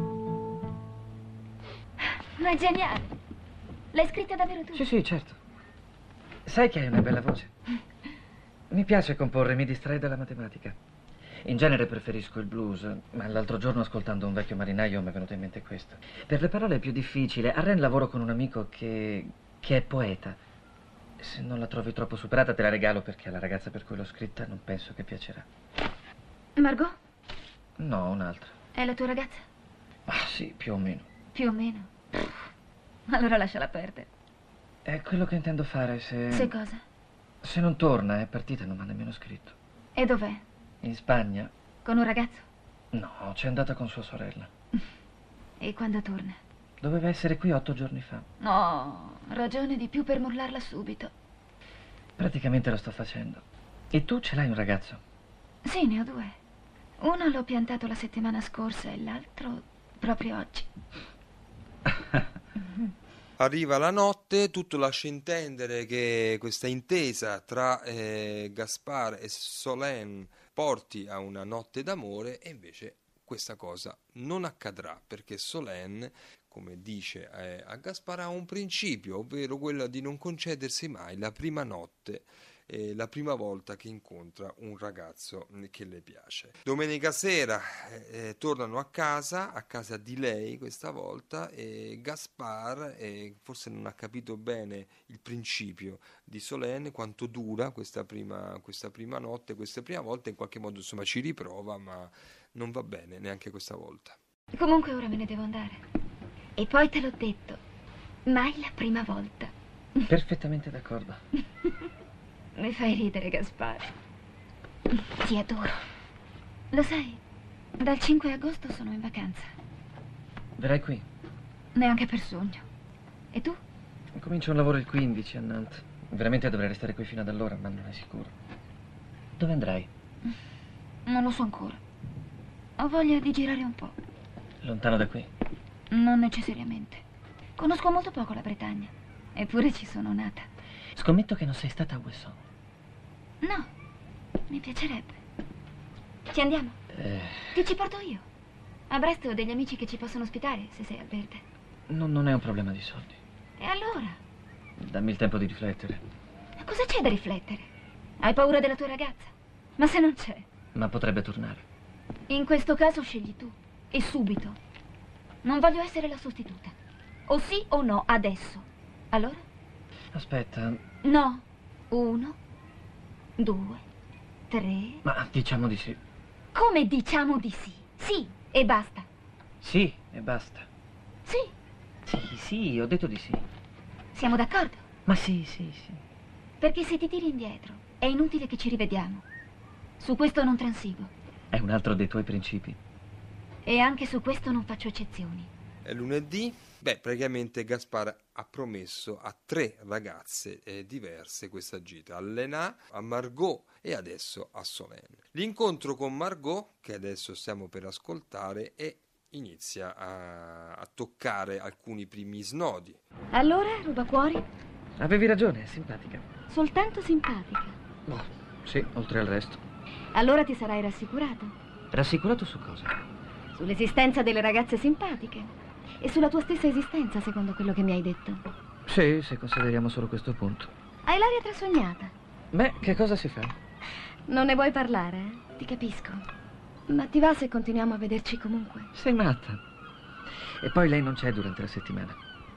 Ma è geniale. L'hai scritta davvero tu? Sì, sì, certo. Sai che hai una bella voce. Mi piace comporre, mi distrae dalla matematica. In genere preferisco il blues, ma l'altro giorno ascoltando un vecchio marinaio mi è venuto in mente questo. Per le parole è più difficile. A Rennes lavoro con un amico che, che è poeta. Se non la trovi troppo superata te la regalo perché alla ragazza per cui l'ho scritta non penso che piacerà. Margot? No, un'altra. È la tua ragazza? Ah, sì, più o meno. Più o meno. Allora lasciala perdere. È quello che intendo fare se... Se cosa? Se non torna, è partita e non mi ha nemmeno scritto. E dov'è? In Spagna? Con un ragazzo? No, c'è andata con sua sorella. E quando torna? Doveva essere qui otto giorni fa. No, ragione di più per mollarla subito. Praticamente lo sto facendo. E tu ce l'hai un ragazzo? Sì, ne ho due. Uno l'ho piantato la settimana scorsa e l'altro proprio oggi. Arriva la notte, tutto lascia intendere che questa intesa tra eh, Gaspard e Solène porti a una notte d'amore e invece questa cosa non accadrà perché Solène, come dice eh, a Gaspard, ha un principio, ovvero quello di non concedersi mai la prima notte eh, la prima volta che incontra un ragazzo che le piace. Domenica sera eh, tornano a casa, a casa di lei questa volta, e Gaspard eh, forse non ha capito bene il principio di Solène, quanto dura questa prima, questa prima notte, queste prime volte, in qualche modo insomma ci riprova, ma non va bene neanche questa volta. Comunque ora me ne devo andare. E poi te l'ho detto, mai la prima volta. Perfettamente d'accordo. Mi fai ridere, Gaspard. Ti adoro. Lo sai, dal cinque agosto sono in vacanza. Verrai qui? Neanche per sogno. E tu? Comincio un lavoro il quindici a Nantes. Veramente dovrei restare qui fino ad allora, ma non è sicuro. Dove andrai? Non lo so ancora. Ho voglia di girare un po'. Lontano da qui? Non necessariamente. Conosco molto poco la Bretagna. Eppure ci sono nata. Scommetto che non sei stata a Ouessant. No, mi piacerebbe. Ci andiamo? Eh... Ti ci porto io. A Brest ho degli amici che ci possono ospitare, se sei al verde. No, non è un problema di soldi. E allora? Dammi il tempo di riflettere. Ma cosa c'è da riflettere? Hai paura della tua ragazza? Ma se non c'è? Ma potrebbe tornare. In questo caso scegli tu. E subito. Non voglio essere la sostituta. O sì o no, adesso. Allora? Aspetta. No. Uno, due, tre. Ma diciamo di sì. Come diciamo di sì? Sì, e basta. Sì, e basta. Sì. Sì, sì, ho detto di sì. Siamo d'accordo? Ma sì, sì, sì. Perché se ti tiri indietro, è inutile che ci rivediamo. Su questo non transigo. È un altro dei tuoi principi. E anche su questo non faccio eccezioni. È lunedì. Beh, praticamente Gaspard ha promesso a tre ragazze eh, diverse questa gita, a Léna, a Margot e adesso a Solène. L'incontro con Margot, che adesso stiamo per ascoltare, e inizia a, a toccare alcuni primi snodi. Allora, rubacuori? Avevi ragione, è simpatica. Soltanto simpatica? Boh, sì, oltre al resto. Allora ti sarai rassicurato? Rassicurato su cosa? Sull'esistenza delle ragazze simpatiche. E sulla tua stessa esistenza, secondo quello che mi hai detto. Sì, se consideriamo solo questo punto. Hai l'aria trasognata. Beh, che cosa si fa? Non ne vuoi parlare, eh? Ti capisco. Ma ti va se continuiamo a vederci comunque? Sei matta. E poi lei non c'è durante la settimana.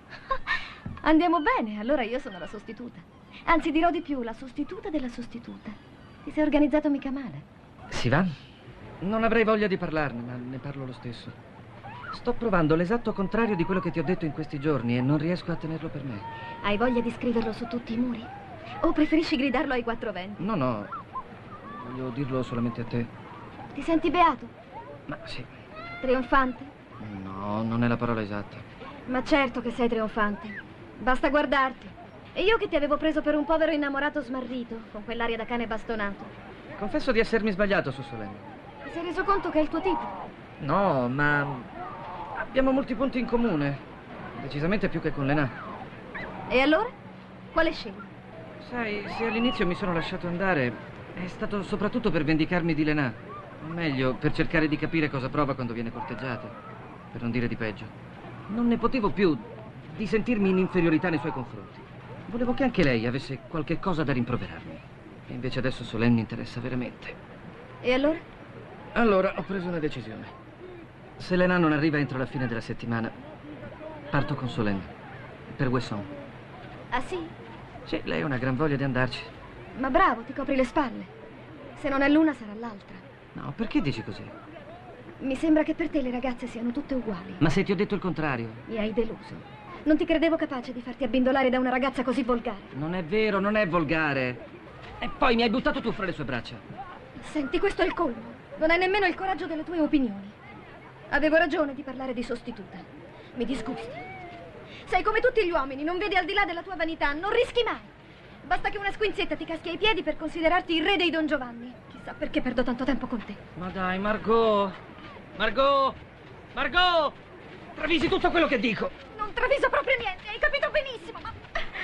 Andiamo bene, allora io sono la sostituta. Anzi, dirò di più, la sostituta della sostituta. Ti sei organizzato mica male. Si va? Non avrei voglia di parlarne, ma ne parlo lo stesso. Sto provando l'esatto contrario di quello che ti ho detto in questi giorni e non riesco a tenerlo per me. Hai voglia di scriverlo su tutti i muri? O preferisci gridarlo ai quattro venti? No, no. Voglio dirlo solamente a te. Ti senti beato? Ma sì. Trionfante? No, non è la parola esatta. Ma certo che sei trionfante. Basta guardarti. E io che ti avevo preso per un povero innamorato smarrito, con quell'aria da cane bastonato. Confesso di essermi sbagliato su Solène. Ti sei reso conto che è il tuo tipo? No, ma abbiamo molti punti in comune. Decisamente più che con Léna. E allora? Quale scegli? Sai, se all'inizio mi sono lasciato andare, è stato soprattutto per vendicarmi di Léna. O meglio, per cercare di capire cosa prova quando viene corteggiata. Per non dire di peggio. Non ne potevo più di sentirmi in inferiorità nei suoi confronti. Volevo che anche lei avesse qualche cosa da rimproverarmi. E invece adesso Solène mi interessa veramente. E allora? Allora, ho preso una decisione. Se Léna non arriva entro la fine della settimana, parto con Solène, per Ouessant. Ah sì? Sì, lei ha una gran voglia di andarci. Ma bravo, ti copri le spalle. Se non è l'una sarà l'altra. No, perché dici così? Mi sembra che per te le ragazze siano tutte uguali. Ma se ti ho detto il contrario? Mi hai deluso. Non ti credevo capace di farti abbindolare da una ragazza così volgare. Non è vero, non è volgare. E poi mi hai buttato tu fra le sue braccia. Senti, questo è il colmo. Non hai nemmeno il coraggio delle tue opinioni. Avevo ragione di parlare di sostituta. Mi disgusti. Sei come tutti gli uomini, non vedi al di là della tua vanità, non rischi mai. Basta che una squinzetta ti caschi ai piedi per considerarti il re dei Don Giovanni. Chissà perché perdo tanto tempo con te. Ma dai, Margot! Margot! Margot! Travisi tutto quello che dico! Non traviso proprio niente, hai capito benissimo, ma...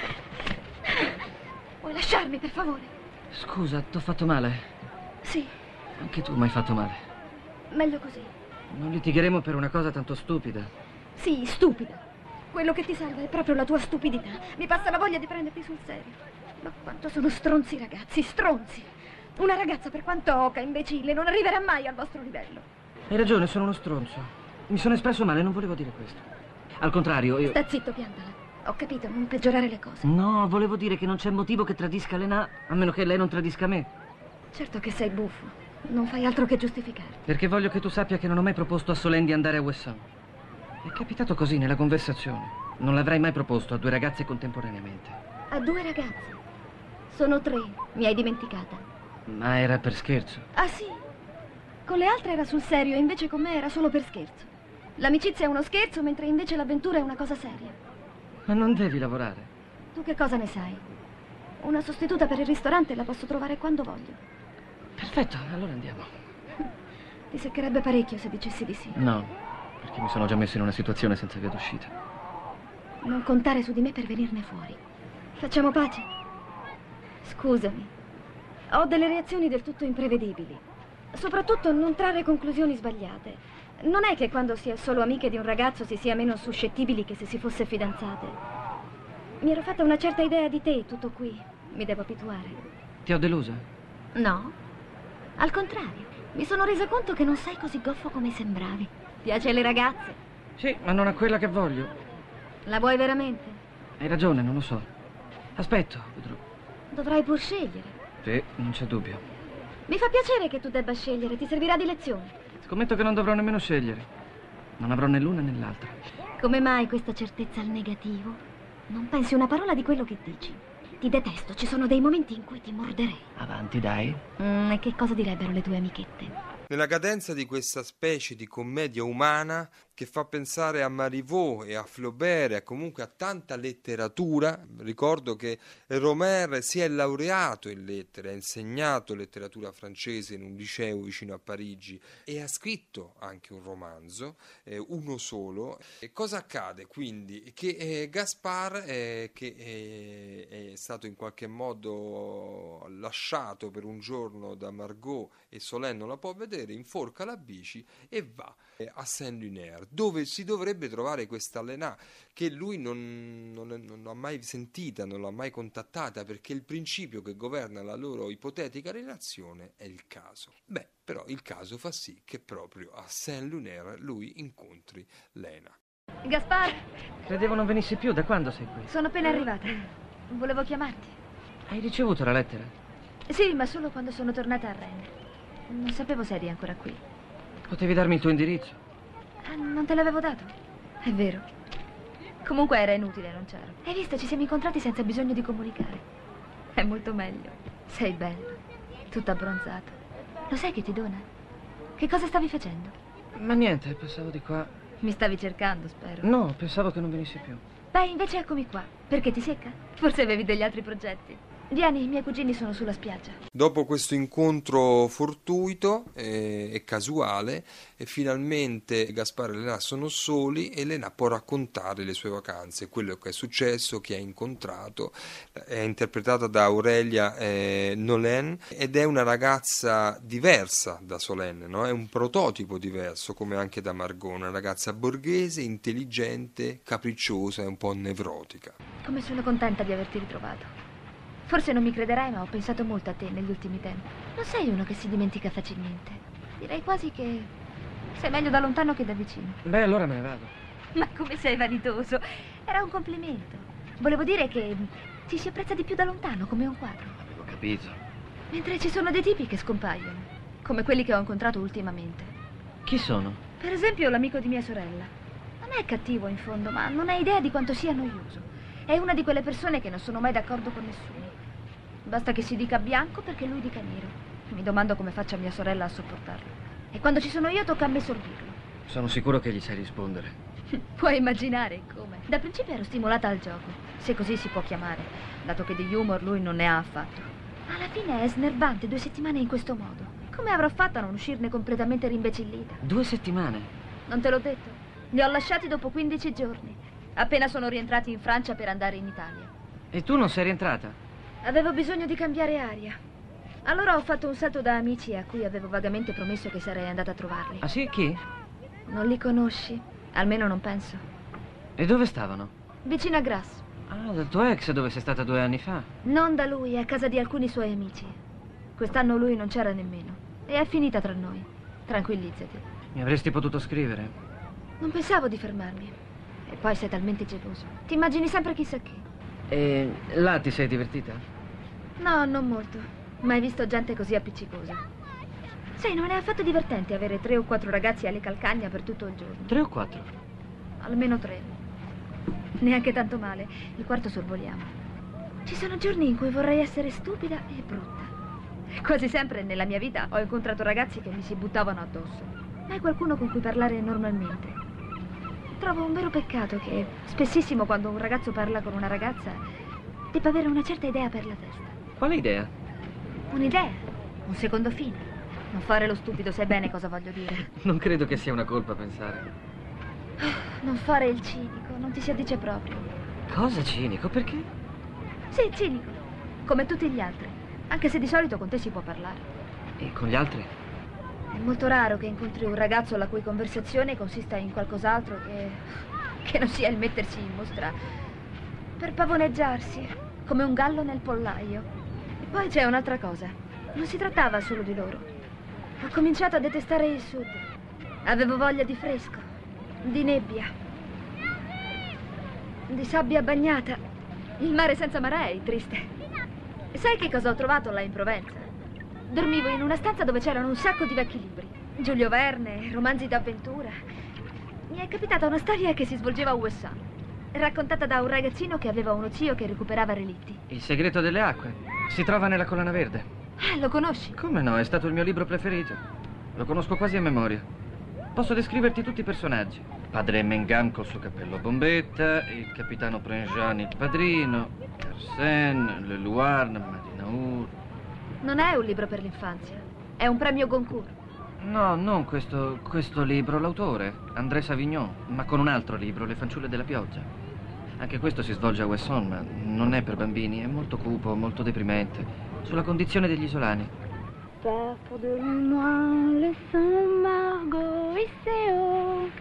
Vuoi lasciarmi, per favore? Scusa, t'ho fatto male? Sì. Anche tu mi hai fatto male. Meglio così. Non litigheremo per una cosa tanto stupida. Sì, stupida. Quello che ti serve è proprio la tua stupidità. Mi passa la voglia di prenderti sul serio. Ma quanto sono stronzi i ragazzi, stronzi! Una ragazza, per quanto oca, imbecille, non arriverà mai al vostro livello. Hai ragione, sono uno stronzo. Mi sono espresso male, non volevo dire questo. Al contrario, io... Sta zitto, piantala. Ho capito, non peggiorare le cose. No, volevo dire che non c'è motivo che tradisca Lena, a meno che lei non tradisca me. Certo che sei buffo. Non fai altro che giustificarti. Perché voglio che tu sappia che non ho mai proposto a Solène di andare a Wesson. È capitato così nella conversazione. Non l'avrei mai proposto a due ragazze contemporaneamente. A due ragazze? Sono tre, mi hai dimenticata. Ma era per scherzo. Ah sì? Con le altre era sul serio, invece con me era solo per scherzo. L'amicizia è uno scherzo, mentre invece l'avventura è una cosa seria. Ma non devi lavorare. Tu che cosa ne sai? Una sostituta per il ristorante la posso trovare quando voglio. Perfetto, allora andiamo. Ti seccherebbe parecchio se dicessi di sì. No, perché mi sono già messo in una situazione senza via d'uscita. Non contare su di me per venirne fuori. Facciamo pace? Scusami. Ho delle reazioni del tutto imprevedibili. Soprattutto non trarre conclusioni sbagliate. Non è che quando si è solo amiche di un ragazzo si sia meno suscettibili che se si fosse fidanzate. Mi ero fatta una certa idea di te, tutto qui. Mi devo abituare. Ti ho delusa? No. Al contrario, mi sono resa conto che non sei così goffo come sembravi. Piace alle ragazze? Sì, ma non a quella che voglio. La vuoi veramente? Hai ragione, non lo so. Aspetto, vedrò. Dovrai pur scegliere. Sì, non c'è dubbio. Mi fa piacere che tu debba scegliere, ti servirà di lezione. Scommetto che non dovrò nemmeno scegliere. Non avrò né l'una né l'altra. Come mai questa certezza al negativo? Non pensi una parola di quello che dici. Ti detesto, ci sono dei momenti in cui ti morderei. Avanti, dai. Mm, e che cosa direbbero le tue amichette? Nella cadenza di questa specie di commedia umana che fa pensare a Marivaux e a Flaubert e comunque a tanta letteratura, ricordo che Romer si è laureato in lettere, ha insegnato letteratura francese in un liceo vicino a Parigi e ha scritto anche un romanzo, eh, uno solo. E cosa accade quindi? Che eh, Gaspard, eh, che eh, è stato in qualche modo lasciato per un giorno da Margot e Solène non la può vedere, inforca la bici e va a Saint-Lunaire, dove si dovrebbe trovare questa Lena che lui non, non, non ha mai sentita, non l'ha mai contattata, perché il principio che governa la loro ipotetica relazione è il caso. Beh, però il caso fa sì che proprio a Saint-Lunaire lui incontri Lena. Gaspard, Credevo non venissi più, da quando sei qui? sono appena arrivata. Volevo chiamarti. Hai ricevuto la lettera? Sì, ma solo quando sono tornata a Rennes. Non sapevo se eri ancora qui. Potevi darmi il tuo indirizzo? Ah, non te l'avevo dato? È vero. Comunque era inutile, non c'ero. Hai visto, ci siamo incontrati senza bisogno di comunicare. È molto meglio. Sei bello. Tutto abbronzato. Lo sai che ti dona? Che cosa stavi facendo? Ma niente, passavo di qua. Mi stavi cercando, spero. No, pensavo che non venissi più. Beh, invece eccomi qua. Perché ti secca? Forse avevi degli altri progetti. Vieni, i miei cugini sono sulla spiaggia. Dopo questo incontro fortuito e, e casuale, e finalmente Gaspard e Lena sono soli e Lena può raccontare le sue vacanze, quello che è successo, che ha incontrato. È interpretata da Aurelia eh, Nolin ed è una ragazza diversa da Solène, no? È un prototipo diverso, come anche da Margot, una ragazza borghese, intelligente, capricciosa e un po' nevrotica. Come sono contenta di averti ritrovato. Forse non mi crederai, ma ho pensato molto a te negli ultimi tempi. Non sei uno che si dimentica facilmente. Direi quasi che sei meglio da lontano che da vicino. Beh, allora me ne vado. Ma come sei vanitoso? Era un complimento. Volevo dire che ti si apprezza di più da lontano, come un quadro. Avevo capito. Mentre ci sono dei tipi che scompaiono, come quelli che ho incontrato ultimamente. Chi sono? Per esempio l'amico di mia sorella. Non è cattivo in fondo, ma non hai idea di quanto sia noioso. È una di quelle persone che non sono mai d'accordo con nessuno. Basta che si dica bianco perché lui dica nero. Mi domando come faccia mia sorella a sopportarlo. E quando ci sono io tocca a me sorbirlo. Sono sicuro che gli sai rispondere. Puoi immaginare come. Da principio ero stimolata al gioco, se così si può chiamare, dato che di humor lui non ne ha affatto. Alla fine è snervante due settimane in questo modo. Come avrò fatto a non uscirne completamente rimbecillita? Due settimane? Non te l'ho detto? Li ho lasciati dopo quindici giorni. Appena sono rientrati in Francia per andare in Italia. E tu non sei rientrata? Avevo bisogno di cambiare aria. Allora ho fatto un salto da amici a cui avevo vagamente promesso che sarei andata a trovarli. Ah sì? Chi? Non li conosci? Almeno non penso. E dove stavano? Vicino a Grasse. Ah, dal tuo ex dove sei stata due anni fa? Non da lui, a casa di alcuni suoi amici. Quest'anno lui non c'era nemmeno. E è finita tra noi. Tranquillizzati. Mi avresti potuto scrivere? Non pensavo di fermarmi. E poi sei talmente geloso. Ti immagini sempre chissà che. E là ti sei divertita? No, non molto. Mai visto gente così appiccicosa. Sai, non è affatto divertente avere tre o quattro ragazzi alle calcagna per tutto il giorno. Tre o quattro? Almeno tre. Neanche tanto male. Il quarto sorvoliamo. Ci sono giorni in cui vorrei essere stupida e brutta. Quasi sempre nella mia vita ho incontrato ragazzi che mi si buttavano addosso. Mai qualcuno con cui parlare normalmente. Trovo un vero peccato che spessissimo quando un ragazzo parla con una ragazza debba avere una certa idea per la testa. Quale idea? Un'idea, un secondo fine. Non fare lo stupido, sai bene cosa voglio dire. Non credo che sia una colpa pensare. Non fare il cinico, non ti si addice proprio. Cosa cinico? Perché? Sì, cinico, come tutti gli altri. Anche se di solito con te si può parlare. E con gli altri? È molto raro che incontri un ragazzo la cui conversazione consista in qualcos'altro che... che non sia il mettersi in mostra per pavoneggiarsi, come un gallo nel pollaio. E poi c'è un'altra cosa. Non si trattava solo di loro. Ho cominciato a detestare il sud. Avevo voglia di fresco, di nebbia, di sabbia bagnata. Il mare senza marei, triste. Sai che cosa ho trovato là in Provenza? Dormivo in una stanza dove c'erano un sacco di vecchi libri. Giulio Verne, romanzi d'avventura. Mi è capitata una storia che si svolgeva a Ouessant, raccontata da un ragazzino che aveva uno zio che recuperava relitti. Il segreto delle acque. Si trova nella Collana Verde. Ah, lo conosci? Come no? È stato il mio libro preferito. Lo conosco quasi a memoria. Posso descriverti tutti i personaggi. Padre Mengam col suo cappello a bombetta, il capitano Prenjani il padrino, Arsène, Le Luarne, Madinaour. Non è un libro per l'infanzia, è un premio Goncourt. No, non questo, questo libro, l'autore, André Savignon, ma con un altro libro, Le fanciulle della pioggia. Anche questo si svolge a Ouessant, ma non è per bambini, è molto cupo, molto deprimente, sulla condizione degli isolani. Pardonne-moi le Saint-Margot et c'est haut,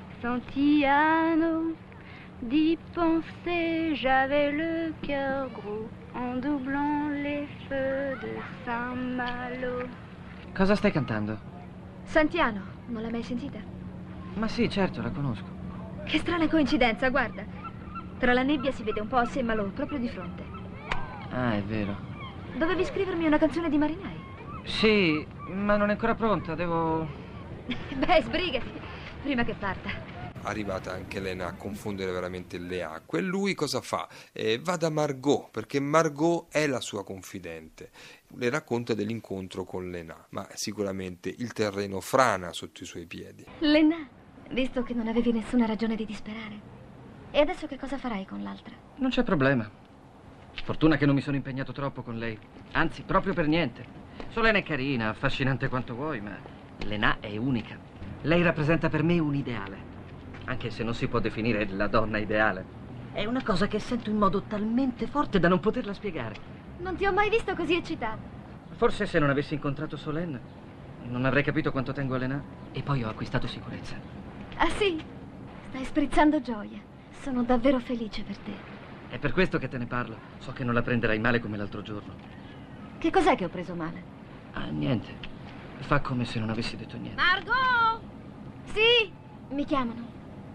Santillano, d'y penser, j'avais le cœur gros, en doublant les feux de Saint-Malo. Cosa stai cantando? Santiano, non l'hai mai sentita? Ma sì, certo, la conosco. Che strana coincidenza, guarda. Tra la nebbia si vede un po' a Saint-Malo, proprio di fronte. Ah, è vero. Dovevi scrivermi una canzone di marinai. Sì, ma non è ancora pronta, devo... Beh, sbrigati, prima che parta. Arrivata anche Lena a confondere veramente le acque. E lui cosa fa? Eh, va da Margot, perché Margot è la sua confidente. Le racconta dell'incontro con Lena, ma sicuramente il terreno frana sotto i suoi piedi. Lena, visto che non avevi nessuna ragione di disperare, e adesso che cosa farai con l'altra? Non c'è problema. Fortuna che non mi sono impegnato troppo con lei. Anzi, proprio per niente. Solena è carina, affascinante quanto vuoi, ma Lena è unica. Lei rappresenta per me un ideale, anche se non si può definire la donna ideale. È una cosa che sento in modo talmente forte da non poterla spiegare. Non ti ho mai visto così eccitato. Forse se non avessi incontrato Solène non avrei capito quanto tengo a Lena. E poi ho acquistato sicurezza. Ah sì? Stai sprizzando gioia. Sono davvero felice per te. È per questo che te ne parlo. So che non la prenderai male come l'altro giorno. Che cos'è che ho preso male? Ah, niente. Fa come se non avessi detto niente. Margot! Sì, mi chiamano.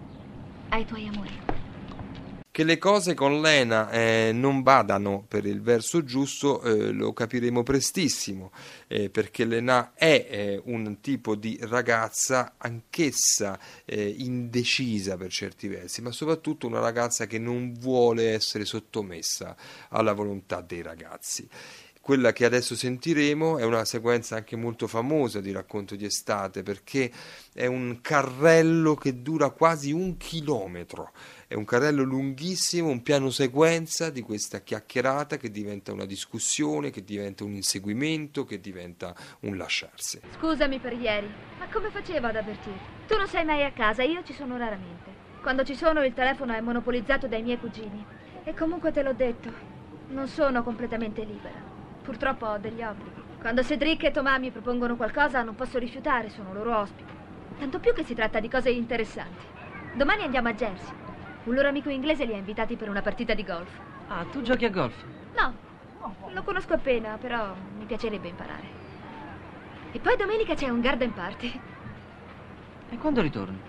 Ai tuoi amori. Che le cose con Lena eh, non vadano per il verso giusto eh, lo capiremo prestissimo, eh, perché Lena è eh, un tipo di ragazza anch'essa eh, indecisa per certi versi, ma soprattutto una ragazza che non vuole essere sottomessa alla volontà dei ragazzi. Quella che adesso sentiremo è una sequenza anche molto famosa di Racconto di estate, perché è un carrello che dura quasi un chilometro, è un carrello lunghissimo, un piano sequenza di questa chiacchierata che diventa una discussione, che diventa un inseguimento, che diventa un lasciarsi. Scusami per ieri, ma come facevo ad avvertirti? Tu non sei mai a casa, io ci sono raramente. Quando ci sono il telefono è monopolizzato dai miei cugini. E comunque te l'ho detto, non sono completamente libera. Purtroppo ho degli obblighi. Quando Cédric e Thomas mi propongono qualcosa non posso rifiutare, sono loro ospiti. Tanto più che si tratta di cose interessanti. Domani andiamo a Jersey. Un loro amico inglese li ha invitati per una partita di golf. Ah, tu giochi a golf? No, lo conosco appena, però mi piacerebbe imparare. E poi domenica c'è un garden party. E quando ritorni?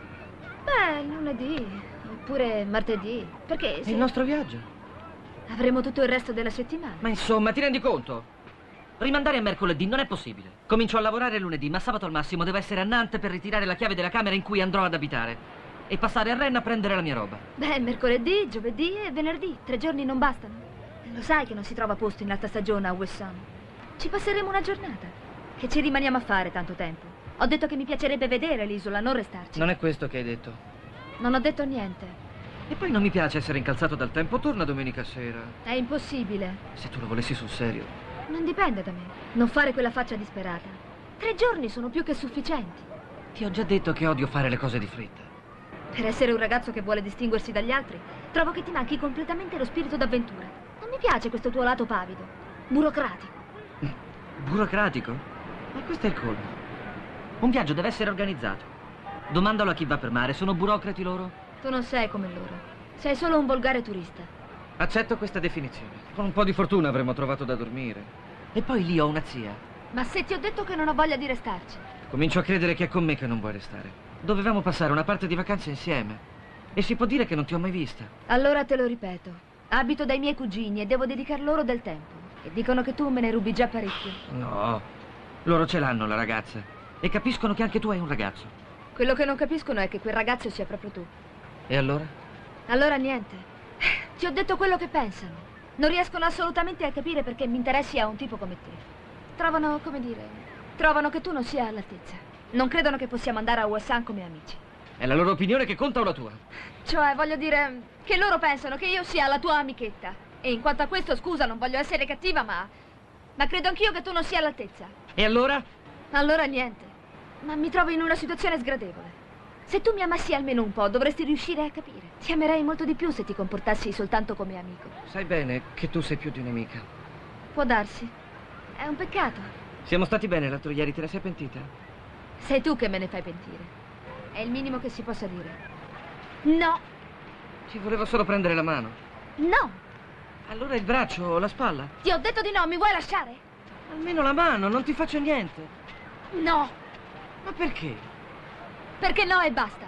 Beh, lunedì, oppure martedì. Perché E se... il nostro viaggio? avremo tutto il resto della settimana. Ma insomma, ti rendi conto? Rimandare a mercoledì non è possibile. Comincio a lavorare lunedì, ma sabato al massimo devo essere a Nantes per ritirare la chiave della camera in cui andrò ad abitare. E passare a Rennes a prendere la mia roba. Beh, mercoledì, giovedì e venerdì. Tre giorni non bastano. Lo sai che non si trova posto in alta stagione a Ouessant. Ci passeremo una giornata. Che ci rimaniamo a fare tanto tempo? Ho detto che mi piacerebbe vedere l'isola, non restarci. Non è questo che hai detto. Non ho detto niente. E poi non mi piace essere incalzato dal tempo. Torna domenica sera. È impossibile. Se tu lo volessi sul serio. Non dipende da me. Non fare quella faccia disperata. Tre giorni sono più che sufficienti. Ti ho già detto che odio fare le cose di fretta. Per essere un ragazzo che vuole distinguersi dagli altri, trovo che ti manchi completamente lo spirito d'avventura. Non mi piace questo tuo lato pavido, burocratico. Burocratico? Ma questo è il colmo. Un viaggio deve essere organizzato. Domandalo a chi va per mare, sono burocrati loro? Tu non sei come loro. Sei solo un volgare turista. Accetto questa definizione. Con un po' di fortuna avremmo trovato da dormire. E poi lì ho una zia. Ma se ti ho detto che non ho voglia di restarci? Comincio a credere che è con me che non vuoi restare. Dovevamo passare una parte di vacanze insieme. E si può dire che non ti ho mai vista. Allora te lo ripeto. Abito dai miei cugini e devo dedicar loro del tempo. E dicono che tu me ne rubi già parecchio. No, loro ce l'hanno la ragazza. E capiscono che anche tu hai un ragazzo. Quello che non capiscono è che quel ragazzo sia proprio tu. E allora? Allora niente. Ti ho detto quello che pensano. Non riescono assolutamente a capire perché mi interessi a un tipo come te. Trovano, come dire, trovano che tu non sia all'altezza. Non credono che possiamo andare a Ouessant come amici. È la loro opinione che conta o la tua? Cioè, voglio dire, che loro pensano che io sia la tua amichetta. E in quanto a questo, scusa, non voglio essere cattiva, ma... Ma credo anch'io che tu non sia all'altezza. E allora? Allora niente. Ma mi trovo in una situazione sgradevole. Se tu mi amassi almeno un po', dovresti riuscire a capire. Ti amerei molto di più se ti comportassi soltanto come amico. Sai bene che tu sei più di un'amica. Può darsi. È un peccato. Siamo stati bene l'altro ieri, te ne sei pentita? Sei tu che me ne fai pentire. È il minimo che si possa dire. No. Ci volevo solo prendere la mano. No. Allora il braccio o la spalla? Ti ho detto di no, mi vuoi lasciare? Almeno la mano, non ti faccio niente. No. Ma perché? Perché no e basta.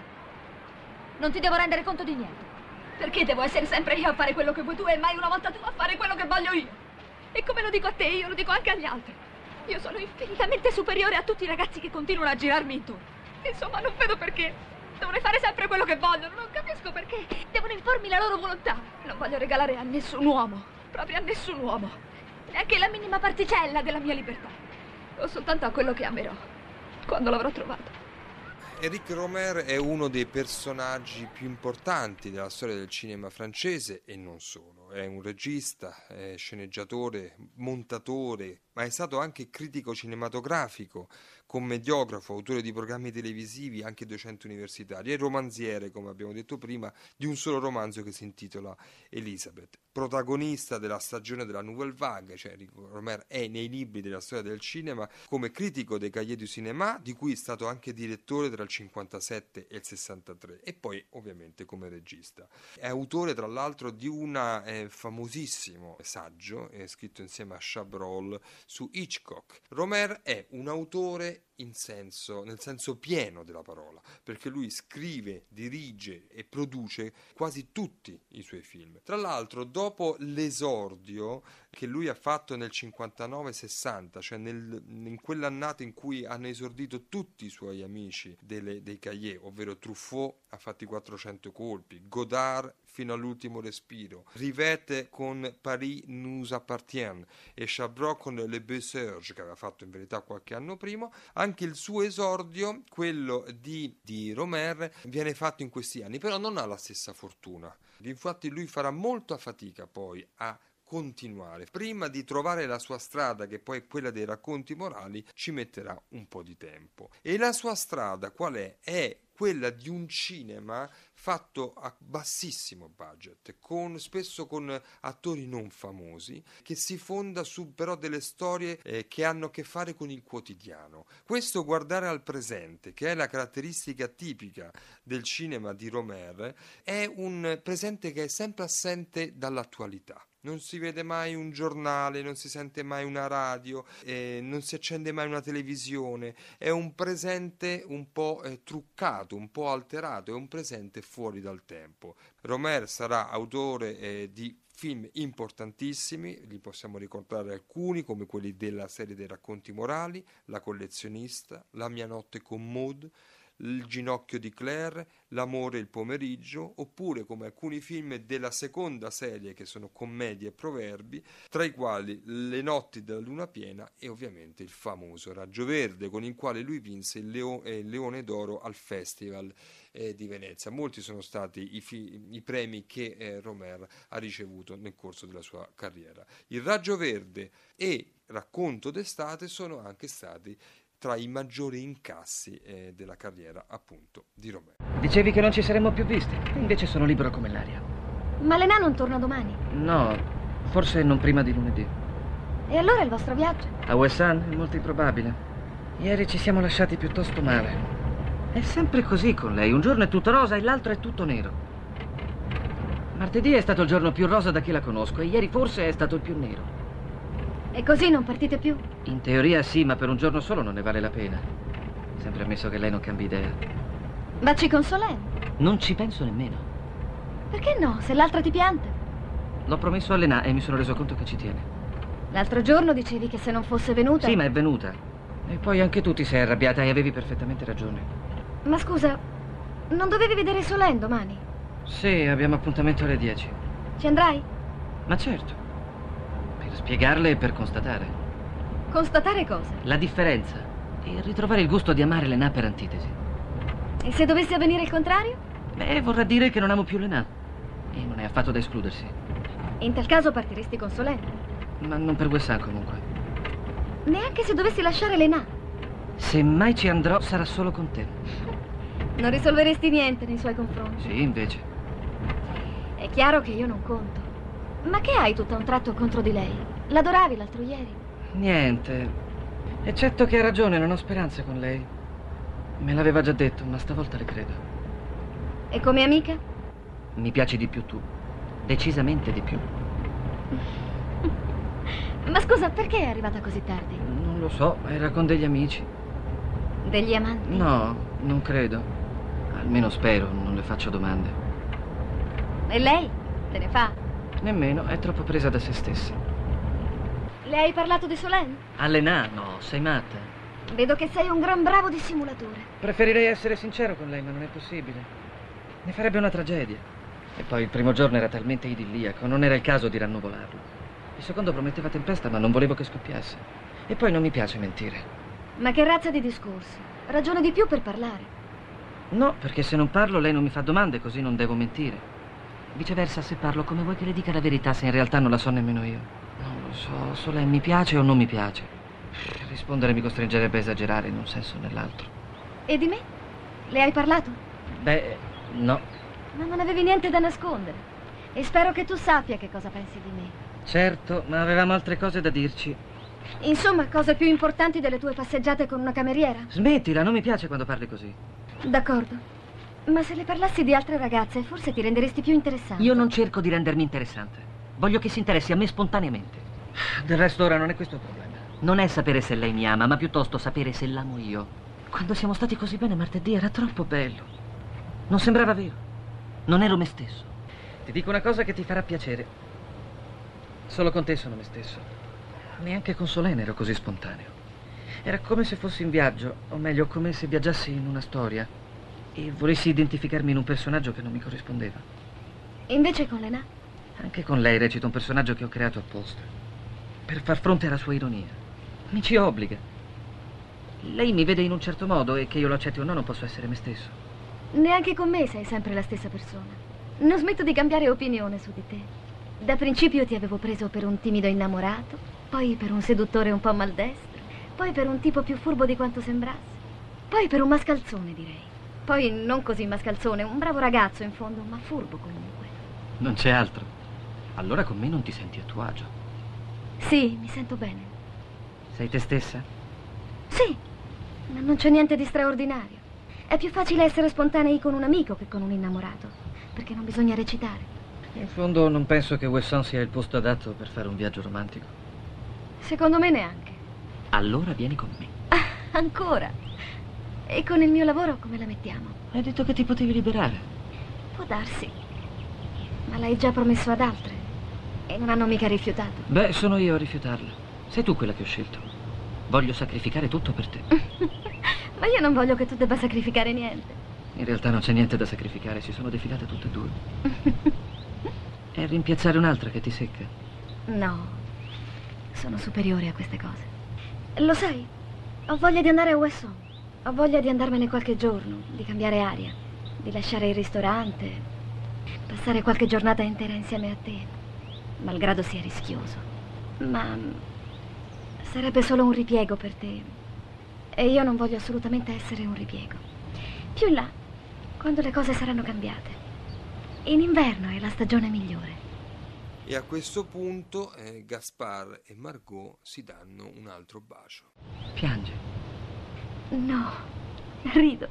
Non ti devo rendere conto di niente. Perché devo essere sempre io a fare quello che vuoi tu e mai una volta tu a fare quello che voglio io? E come lo dico a te, io lo dico anche agli altri. Io sono infinitamente superiore a tutti i ragazzi che continuano a girarmi intorno. Insomma, non vedo perché devono fare sempre quello che vogliono. Non capisco perché devono impormi la loro volontà. Non voglio regalare a nessun uomo, proprio a nessun uomo, neanche la minima particella della mia libertà. O soltanto a quello che amerò, quando l'avrò trovato. Éric Rohmer è uno dei personaggi più importanti della storia del cinema francese e non solo. È un regista, è sceneggiatore, montatore, ma è stato anche critico cinematografico, commediografo, autore di programmi televisivi, anche docente universitario e romanziere, come abbiamo detto prima, di un solo romanzo che si intitola Elisabeth. Protagonista della stagione della Nouvelle Vague, cioè Éric Rohmer è nei libri della storia del cinema come critico dei Cahiers du Cinéma, di cui è stato anche direttore tra il cinquantasette e il sessantatré, e poi ovviamente come regista. È autore tra l'altro di un eh, famosissimo saggio eh, scritto insieme a Chabrol su Hitchcock. Rohmer è un autore in senso, nel senso pieno della parola, perché lui scrive, dirige e produce quasi tutti i suoi film. Tra l'altro, dopo l'esordio che lui ha fatto nel cinquantanove sessanta, cioè nel, in quell'annata in cui hanno esordito tutti i suoi amici delle, dei Cahiers, ovvero Truffaut ha fatto i quattrocento colpi, Godard fino all'ultimo respiro, Rivette con Paris nous appartient e Chabrol con Le Beau Serge, che aveva fatto in verità qualche anno prima. Anche il suo esordio, quello di, di Rohmer, viene fatto in questi anni, però non ha la stessa fortuna. Infatti lui farà molta fatica poi a continuare. Prima di trovare la sua strada, che poi è quella dei racconti morali, ci metterà un po' di tempo. E la sua strada qual è? È quella di un cinema fatto a bassissimo budget, con, spesso con attori non famosi, che si fonda su però delle storie eh, che hanno a che fare con il quotidiano. Questo guardare al presente, che è la caratteristica tipica del cinema di Rohmer, è un presente che è sempre assente dall'attualità. Non si vede mai un giornale, non si sente mai una radio, eh, non si accende mai una televisione. È un presente un po' eh, truccato, un po' alterato, è un presente fuori dal tempo. Rohmer sarà autore eh, di film importantissimi, li possiamo ricordare alcuni come quelli della serie dei racconti morali, La collezionista, La mia notte con Maud, Il ginocchio di Claire, L'amore il pomeriggio, oppure come alcuni film della seconda serie che sono commedie e proverbi, tra i quali Le notti della luna piena e ovviamente il famoso Raggio Verde, con il quale lui vinse il, Leo- eh, il Leone d'Oro al Festival eh, di Venezia. Molti sono stati i, fi- i premi che eh, Rohmer ha ricevuto nel corso della sua carriera. Il Raggio Verde e Racconto d'estate sono anche stati tra i maggiori incassi eh, della carriera appunto di Rohmer. Dicevi che non ci saremmo più visti, invece sono libero come l'aria. Ma Lena non torna domani? No, forse non prima di lunedì. E allora il vostro viaggio? A Wesson è molto improbabile. Ieri ci siamo lasciati piuttosto male. È sempre così con lei, un giorno è tutto rosa e l'altro è tutto nero. Martedì è stato il giorno più rosa da che la conosco e ieri forse è stato il più nero. E così non partite più? In teoria sì, ma per un giorno solo non ne vale la pena. Sempre ammesso che lei non cambi idea. Baci con Solène? Non ci penso nemmeno. Perché no, se l'altra ti piante? L'ho promesso a Lena e mi sono reso conto che ci tiene. L'altro giorno dicevi che se non fosse venuta... Sì, ma è venuta. E poi anche tu ti sei arrabbiata e avevi perfettamente ragione. Ma scusa, non dovevi vedere Solène domani? Sì, abbiamo appuntamento alle dieci. Ci andrai? Ma certo. Per spiegarle e per constatare. Constatare cosa? La differenza. E ritrovare il gusto di amare Lena per antitesi. E se dovesse avvenire il contrario? Beh, vorrà dire che non amo più Lena. E non è affatto da escludersi. In tal caso partiresti con Solène? Ma non per Wesson comunque. Neanche se dovessi lasciare Lena? Se mai ci andrò sarà solo con te. Non risolveresti niente nei suoi confronti? Sì, invece. È chiaro che io non conto. Ma che hai tutto a un tratto contro di lei? L'adoravi l'altro ieri? Niente. Eccetto che ha ragione, non ho speranze con lei. Me l'aveva già detto, ma stavolta le credo. E come amica? Mi piaci di più tu. Decisamente di più. Ma scusa, perché è arrivata così tardi? Non lo so, era con degli amici. Degli amanti? No, non credo. Almeno spero, non le faccio domande. E lei? Te ne fa? Nemmeno, è troppo presa da se stessa. Le hai parlato di Solène? A Lena? No, sei matta. Vedo che sei un gran bravo dissimulatore. Preferirei essere sincero con lei, ma non è possibile. Ne farebbe una tragedia. E poi il primo giorno era talmente idilliaco, non era il caso di rannuvolarlo. Il secondo prometteva tempesta, ma non volevo che scoppiasse. E poi non mi piace mentire. Ma che razza di discorsi? Ragione di più per parlare. No, perché se non parlo lei non mi fa domande, così non devo mentire. Viceversa, se parlo, come vuoi che le dica la verità se in realtà non la so nemmeno io? Non lo so, Solène mi piace o non mi piace. Rispondere mi costringerebbe a esagerare in un senso o nell'altro. E di me? Le hai parlato? Beh, no. Ma non avevi niente da nascondere. E spero che tu sappia che cosa pensi di me. Certo, ma avevamo altre cose da dirci. Insomma, cose più importanti delle tue passeggiate con una cameriera? Smettila, non mi piace quando parli così. D'accordo. Ma se le parlassi di altre ragazze, forse ti renderesti più interessante. Io non cerco di rendermi interessante. Voglio che si interessi a me spontaneamente. Del resto ora non è questo il problema. Non è sapere se lei mi ama, ma piuttosto sapere se l'amo io. Quando siamo stati così bene martedì era troppo bello. Non sembrava vero. Non ero me stesso. Ti dico una cosa che ti farà piacere. Solo con te sono me stesso. Neanche con Solène ero così spontaneo. Era come se fossi in viaggio, o meglio, come se viaggiassi in una storia e volessi identificarmi in un personaggio che non mi corrispondeva. E invece con Lena? Anche con lei recito un personaggio che ho creato apposta, per far fronte alla sua ironia. Mi ci obbliga. Lei mi vede in un certo modo e che io lo accetti o no non posso essere me stesso. Neanche con me sei sempre la stessa persona. Non smetto di cambiare opinione su di te. Da principio ti avevo preso per un timido innamorato, poi per un seduttore un po' maldestro, poi per un tipo più furbo di quanto sembrasse, poi per un mascalzone, direi. Poi non così mascalzone, un bravo ragazzo in fondo, ma furbo comunque. Non c'è altro. Allora con me non ti senti a tuo agio? Sì, mi sento bene. Sei te stessa? Sì, ma non c'è niente di straordinario. È più facile essere spontanei con un amico che con un innamorato, perché non bisogna recitare. In fondo non penso che Wesson sia il posto adatto per fare un viaggio romantico. Secondo me neanche. Allora vieni con me. Ah, ancora? E con il mio lavoro come la mettiamo? Hai detto che ti potevi liberare. Può darsi. Ma l'hai già promesso ad altre. E non hanno mica rifiutato. Beh, sono io a rifiutarla. Sei tu quella che ho scelto. Voglio sacrificare tutto per te. Ma io non voglio che tu debba sacrificare niente. In realtà non c'è niente da sacrificare, si sono defilate tutte e due. È rimpiazzare un'altra che ti secca. No, sono superiore a queste cose. Lo sai, ho voglia di andare a Wesson. Ho voglia di andarmene qualche giorno, di cambiare aria, di lasciare il ristorante, passare qualche giornata intera insieme a te, malgrado sia rischioso. Ma sarebbe solo un ripiego per te. E io non voglio assolutamente essere un ripiego. Più in là, quando le cose saranno cambiate. In inverno è la stagione migliore. E a questo punto eh, Gaspard e Margot si danno un altro bacio. Piange. No, rido.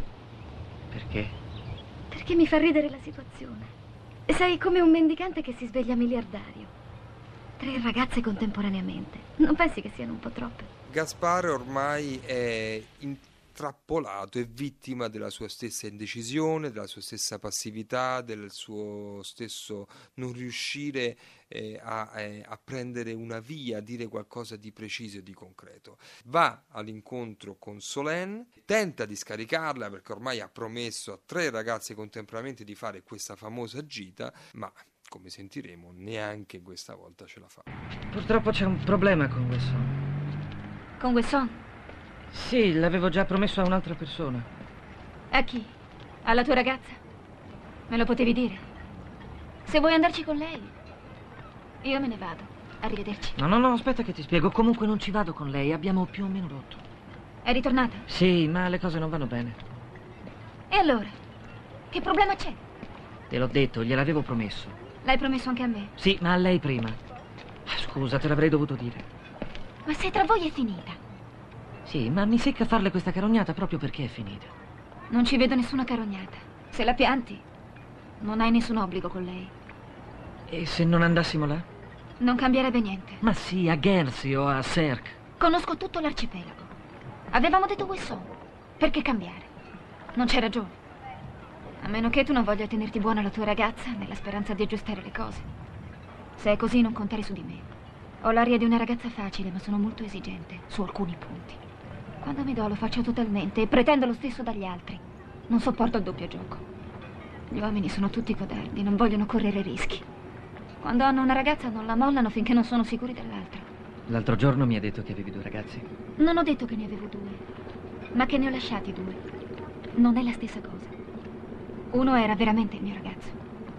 Perché? Perché mi fa ridere la situazione. Sei come un mendicante che si sveglia miliardario. Tre ragazze contemporaneamente. Non pensi che siano un po' troppe? Gaspard ormai è intrappolato, è vittima della sua stessa indecisione, della sua stessa passività, del suo stesso non riuscire eh, a, eh, a prendere una via, a dire qualcosa di preciso e di concreto. Va all'incontro con Solène, tenta di scaricarla perché ormai ha promesso a tre ragazze contemporaneamente di fare questa famosa gita, ma come sentiremo neanche questa volta ce la fa. Purtroppo c'è un problema con Wesson. Con Wesson? Sì, l'avevo già promesso a un'altra persona. A chi? Alla tua ragazza? Me lo potevi dire? Se vuoi andarci con lei, io me ne vado. Arrivederci. No, no, no, aspetta che ti spiego. Comunque non ci vado con lei, abbiamo più o meno rotto. È ritornata? Sì, ma le cose non vanno bene. E allora? Che problema c'è? Te l'ho detto, gliel'avevo promesso. L'hai promesso anche a me? Sì, ma a lei prima. Scusa, te l'avrei dovuto dire. Ma se tra voi è finita? Sì, ma mi secca farle questa carognata proprio perché è finita. Non ci vedo nessuna carognata. Se la pianti, non hai nessun obbligo con lei. E se non andassimo là? Non cambierebbe niente. Ma sì, a Guernsey o a Sercq. Conosco tutto l'arcipelago. Avevamo detto Wesson. Perché cambiare? Non c'è ragione. A meno che tu non voglia tenerti buona la tua ragazza nella speranza di aggiustare le cose. Se è così non contare su di me. Ho l'aria di una ragazza facile, ma sono molto esigente su alcuni punti. Quando mi do lo faccio totalmente e pretendo lo stesso dagli altri. Non sopporto il doppio gioco. Gli uomini sono tutti codardi, non vogliono correre rischi. Quando hanno una ragazza non la mollano finché non sono sicuri dell'altra. L'altro giorno mi hai detto che avevi due ragazzi. Non ho detto che ne avevo due, ma che ne ho lasciati due. Non è la stessa cosa. Uno era veramente il mio ragazzo.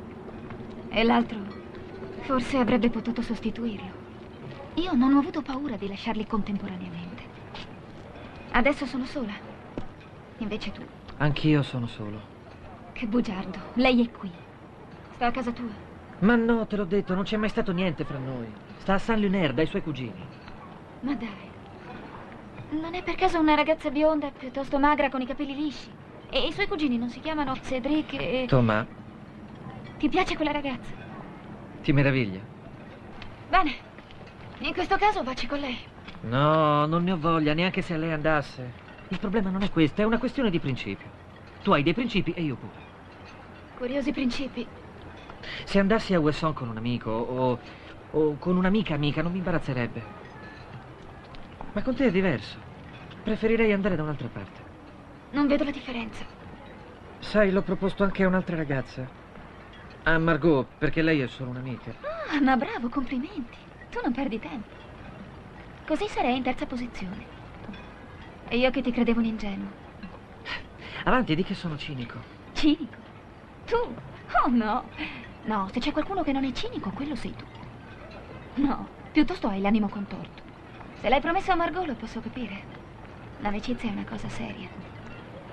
E l'altro forse avrebbe potuto sostituirlo. Io non ho avuto paura di lasciarli contemporaneamente. Adesso sono sola. Invece tu. Anch'io sono solo. Che bugiardo. Lei è qui. Sta a casa tua. Ma no, te l'ho detto, non c'è mai stato niente fra noi. Sta a Saint-Lunaire dai suoi cugini. Ma dai. Non è per caso una ragazza bionda, piuttosto magra, con i capelli lisci? E i suoi cugini non si chiamano Cédric e... Thomas. Ti piace quella ragazza? Ti meraviglia. Bene. In questo caso vacci con lei. No, non ne ho voglia, neanche se lei andasse. Il problema non è questo, è una questione di principio. Tu hai dei principi e io pure. Curiosi principi. Se andassi a Wesson con un amico o, o con un'amica amica non mi imbarazzerebbe. Ma con te è diverso. Preferirei andare da un'altra parte. Non vedo la differenza. Sai, l'ho proposto anche a un'altra ragazza. A Margot, perché lei è solo un'amica. Ah, ma bravo, complimenti. Tu non perdi tempo. Così sarei in terza posizione. E io che ti credevo un ingenuo. Avanti, di che sono cinico. Cinico? Tu? Oh no. No, se c'è qualcuno che non è cinico, quello sei tu. No, piuttosto hai l'animo contorto. Se l'hai promesso a Margot lo posso capire. L'amicizia è una cosa seria.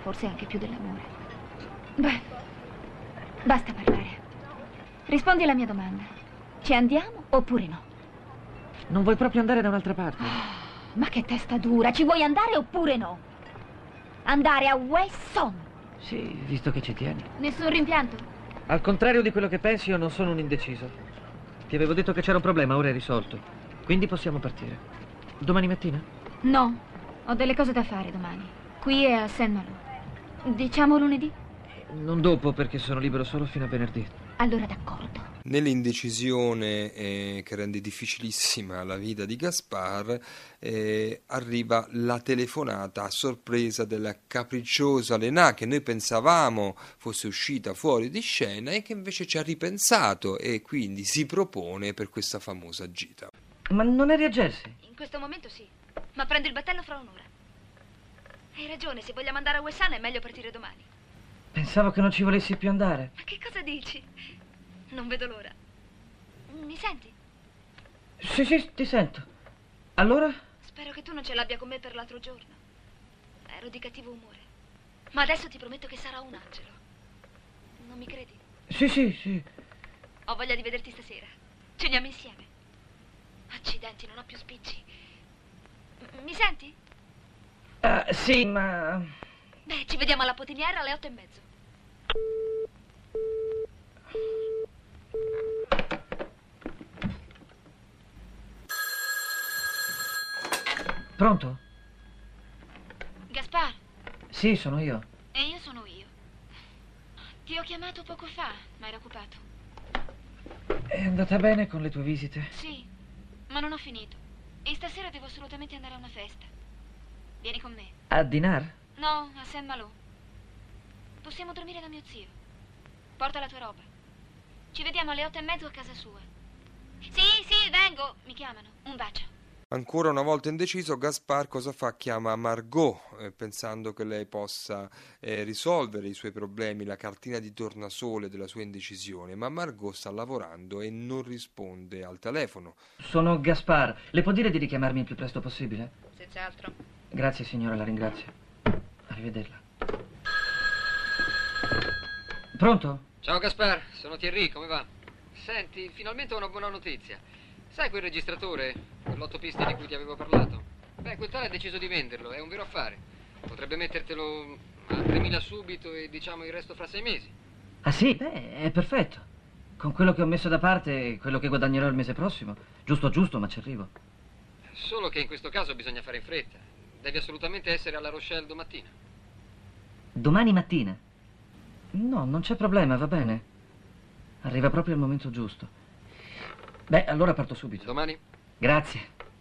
forse anche più dell'amore. Beh, basta parlare. Rispondi alla mia domanda. Ci andiamo oppure no? Non vuoi proprio andare da un'altra parte? Oh, ma che testa dura, ci vuoi andare oppure no? Andare a Wesson? Sì, visto che ci tieni. Nessun rimpianto? Al contrario di quello che pensi, io non sono un indeciso. Ti avevo detto che c'era un problema, ora è risolto. Quindi possiamo partire. Domani mattina? No, ho delle cose da fare domani. Qui e a Saint Malo. Diciamo lunedì? Non dopo, perché sono libero solo fino a venerdì. Allora d'accordo. Nell'indecisione eh, che rende difficilissima la vita di Gaspar, eh, arriva la telefonata a sorpresa della capricciosa Lenà, che noi pensavamo fosse uscita fuori di scena e che invece ci ha ripensato e quindi si propone per questa famosa gita. Ma non eri a Jersey? In questo momento sì, ma prendo il battello fra un'ora. Hai ragione, se vogliamo andare a Wesson è meglio partire domani. Pensavo che non ci volessi più andare. Ma che cosa dici? Non vedo l'ora. Mi senti? Sì, sì, ti sento. Allora? Spero che tu non ce l'abbia con me per l'altro giorno. Ero di cattivo umore. Ma adesso ti prometto che sarò un angelo. Non mi credi? Sì, sì, sì. Ho voglia di vederti stasera. Ceniamo insieme. Accidenti, non ho più spicci. M- mi senti? Uh, sì, ma... Beh, ci vediamo alla potiniera alle otto e mezzo. Pronto? Gaspar? Sì, sono io. E io sono io. Ti ho chiamato poco fa, ma ero occupato. È andata bene con le tue visite? Sì, ma non ho finito. E stasera devo assolutamente andare a una festa. Vieni con me. A Dinar? No, a Saint Malo. Possiamo dormire da mio zio. Porta la tua roba. Ci vediamo alle otto e mezzo a casa sua. Sì, sì, vengo. Mi chiamano. Un bacio. Ancora una volta indeciso, Gaspar cosa fa? Chiama Margot, eh, pensando che lei possa eh, risolvere i suoi problemi, la cartina di tornasole della sua indecisione, ma Margot sta lavorando e non risponde al telefono. Sono Gaspar. Le può dire di richiamarmi il più presto possibile? Senz'altro. Grazie signora, la ringrazio. Arrivederla. Pronto? Ciao Gaspar, sono Thierry, come va? Senti, finalmente ho una buona notizia. Sai quel registratore, quell'otto piste di cui ti avevo parlato? Beh, quel tale ha deciso di venderlo, è un vero affare. Potrebbe mettertelo a tremila subito e diciamo il resto fra sei mesi. Ah sì? Beh, è perfetto. Con quello che ho messo da parte e quello che guadagnerò il mese prossimo. Giusto, giusto, ma ci arrivo. Solo che in questo caso bisogna fare in fretta. Devi assolutamente essere alla Rochelle domattina. Domani mattina? No, non c'è problema, va bene. Arriva proprio al momento giusto. Beh, allora parto subito. Domani? Grazie.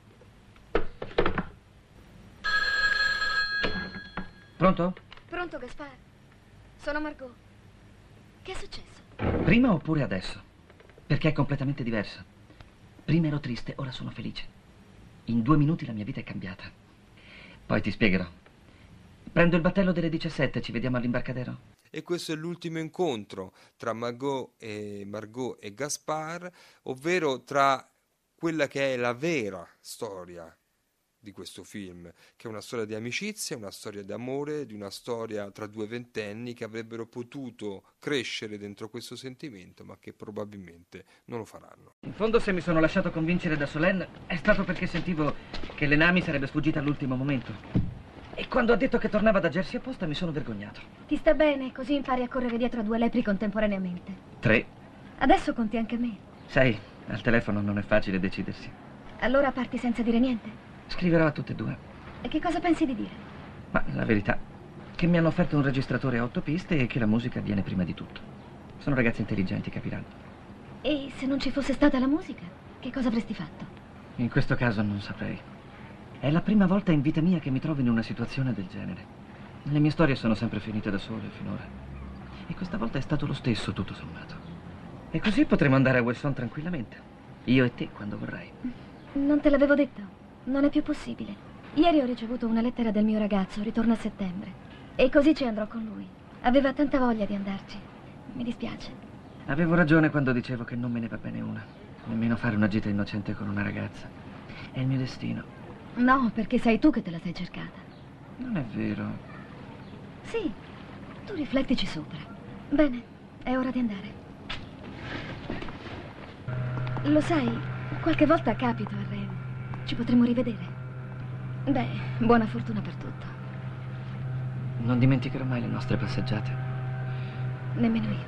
Pronto? Pronto, Gaspar? Sono Margot. Che è successo? Prima oppure adesso? Perché è completamente diverso. Prima ero triste, ora sono felice. In due minuti la mia vita è cambiata. Poi ti spiegherò. Prendo il battello delle diciassette, ci vediamo all'imbarcadero? E questo è l'ultimo incontro tra Margot e, Margot e Gaspar, ovvero tra quella che è la vera storia di questo film, che è una storia di amicizia, una storia d'amore, di una storia tra due ventenni che avrebbero potuto crescere dentro questo sentimento, ma che probabilmente non lo faranno. In fondo, se mi sono lasciato convincere da Solène è stato perché sentivo che Lenà mi sarebbe sfuggita all'ultimo momento. E quando ha detto che tornava da Jersey apposta mi sono vergognato. Ti sta bene, così impari a correre dietro a due lepri contemporaneamente. Tre. Adesso conti anche me. Sai, al telefono non è facile decidersi. Allora parti senza dire niente? Scriverò a tutte e due. E che cosa pensi di dire? Ma la verità, che mi hanno offerto un registratore a otto piste e che la musica viene prima di tutto. Sono ragazzi intelligenti, capiranno. E se non ci fosse stata la musica, che cosa avresti fatto? In questo caso non saprei. È la prima volta in vita mia che mi trovo in una situazione del genere. Le mie storie sono sempre finite da sole finora. E questa volta è stato lo stesso, tutto sommato. E così potremo andare a Wesson tranquillamente. Io e te, quando vorrai. Non te l'avevo detto. Non è più possibile. Ieri ho ricevuto una lettera del mio ragazzo, ritorna a settembre. E così ci andrò con lui. Aveva tanta voglia di andarci. Mi dispiace. Avevo ragione quando dicevo che non me ne va bene una. Nemmeno fare una gita innocente con una ragazza. È il mio destino. No, perché sei tu che te la sei cercata. Non è vero. Sì, tu riflettici sopra. Bene, è ora di andare. Lo sai, qualche volta capito a Reno. Ci potremmo rivedere. Beh, buona fortuna per tutto. Non dimenticherò mai le nostre passeggiate. Nemmeno io.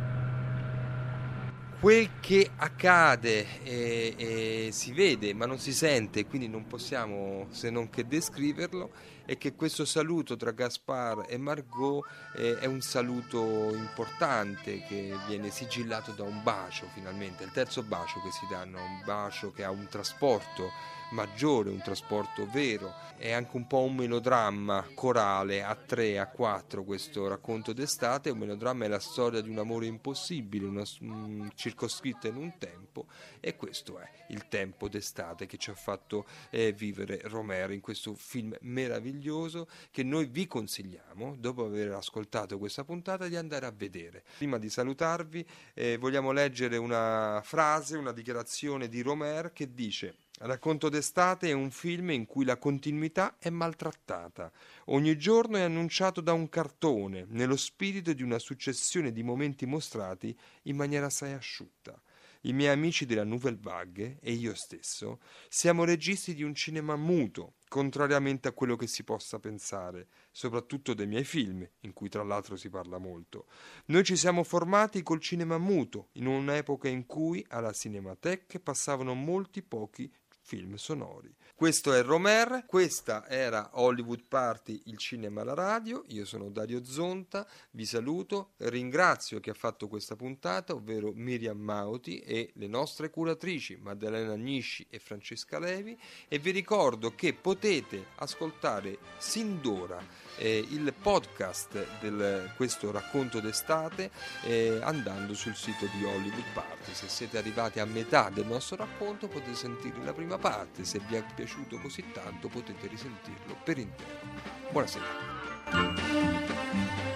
Quel che accade e, e si vede ma non si sente, quindi non possiamo se non che descriverlo, è che questo saluto tra Gaspard e Margot eh, è un saluto importante che viene sigillato da un bacio, finalmente, il terzo bacio che si danno, un bacio che ha un trasporto maggiore, un trasporto vero. È anche un po' un melodramma corale a tre, a quattro questo racconto d'estate. Un melodramma è la storia di un amore impossibile, una, um, circoscritta in un tempo, e questo è il tempo d'estate che ci ha fatto eh, vivere Rohmer in questo film meraviglioso che noi vi consigliamo, dopo aver ascoltato questa puntata, di andare a vedere. Prima di salutarvi eh, vogliamo leggere una frase, una dichiarazione di Rohmer che dice: Racconto d'estate è un film in cui la continuità è maltrattata. Ogni giorno è annunciato da un cartone, nello spirito di una successione di momenti mostrati in maniera assai asciutta. I miei amici della Nouvelle Vague e io stesso siamo registi di un cinema muto, contrariamente a quello che si possa pensare, soprattutto dei miei film, in cui tra l'altro si parla molto. Noi ci siamo formati col cinema muto, in un'epoca in cui alla Cinémathèque passavano molti pochi film sonori. Questo è Rohmer, questa era Hollywood Party, il cinema alla radio. Io sono Dario Zonta, vi saluto, ringrazio chi ha fatto questa puntata, ovvero Miriam Mauti e le nostre curatrici Maddalena Agnisci e Francesca Levi, e vi ricordo che potete ascoltare sin d'ora eh, il podcast di questo racconto d'estate eh, andando sul sito di Hollywood Party. Se siete arrivati a metà del nostro racconto potete sentire la prima parte, se vi è piaciuto così tanto potete risentirlo per intero. Buonasera.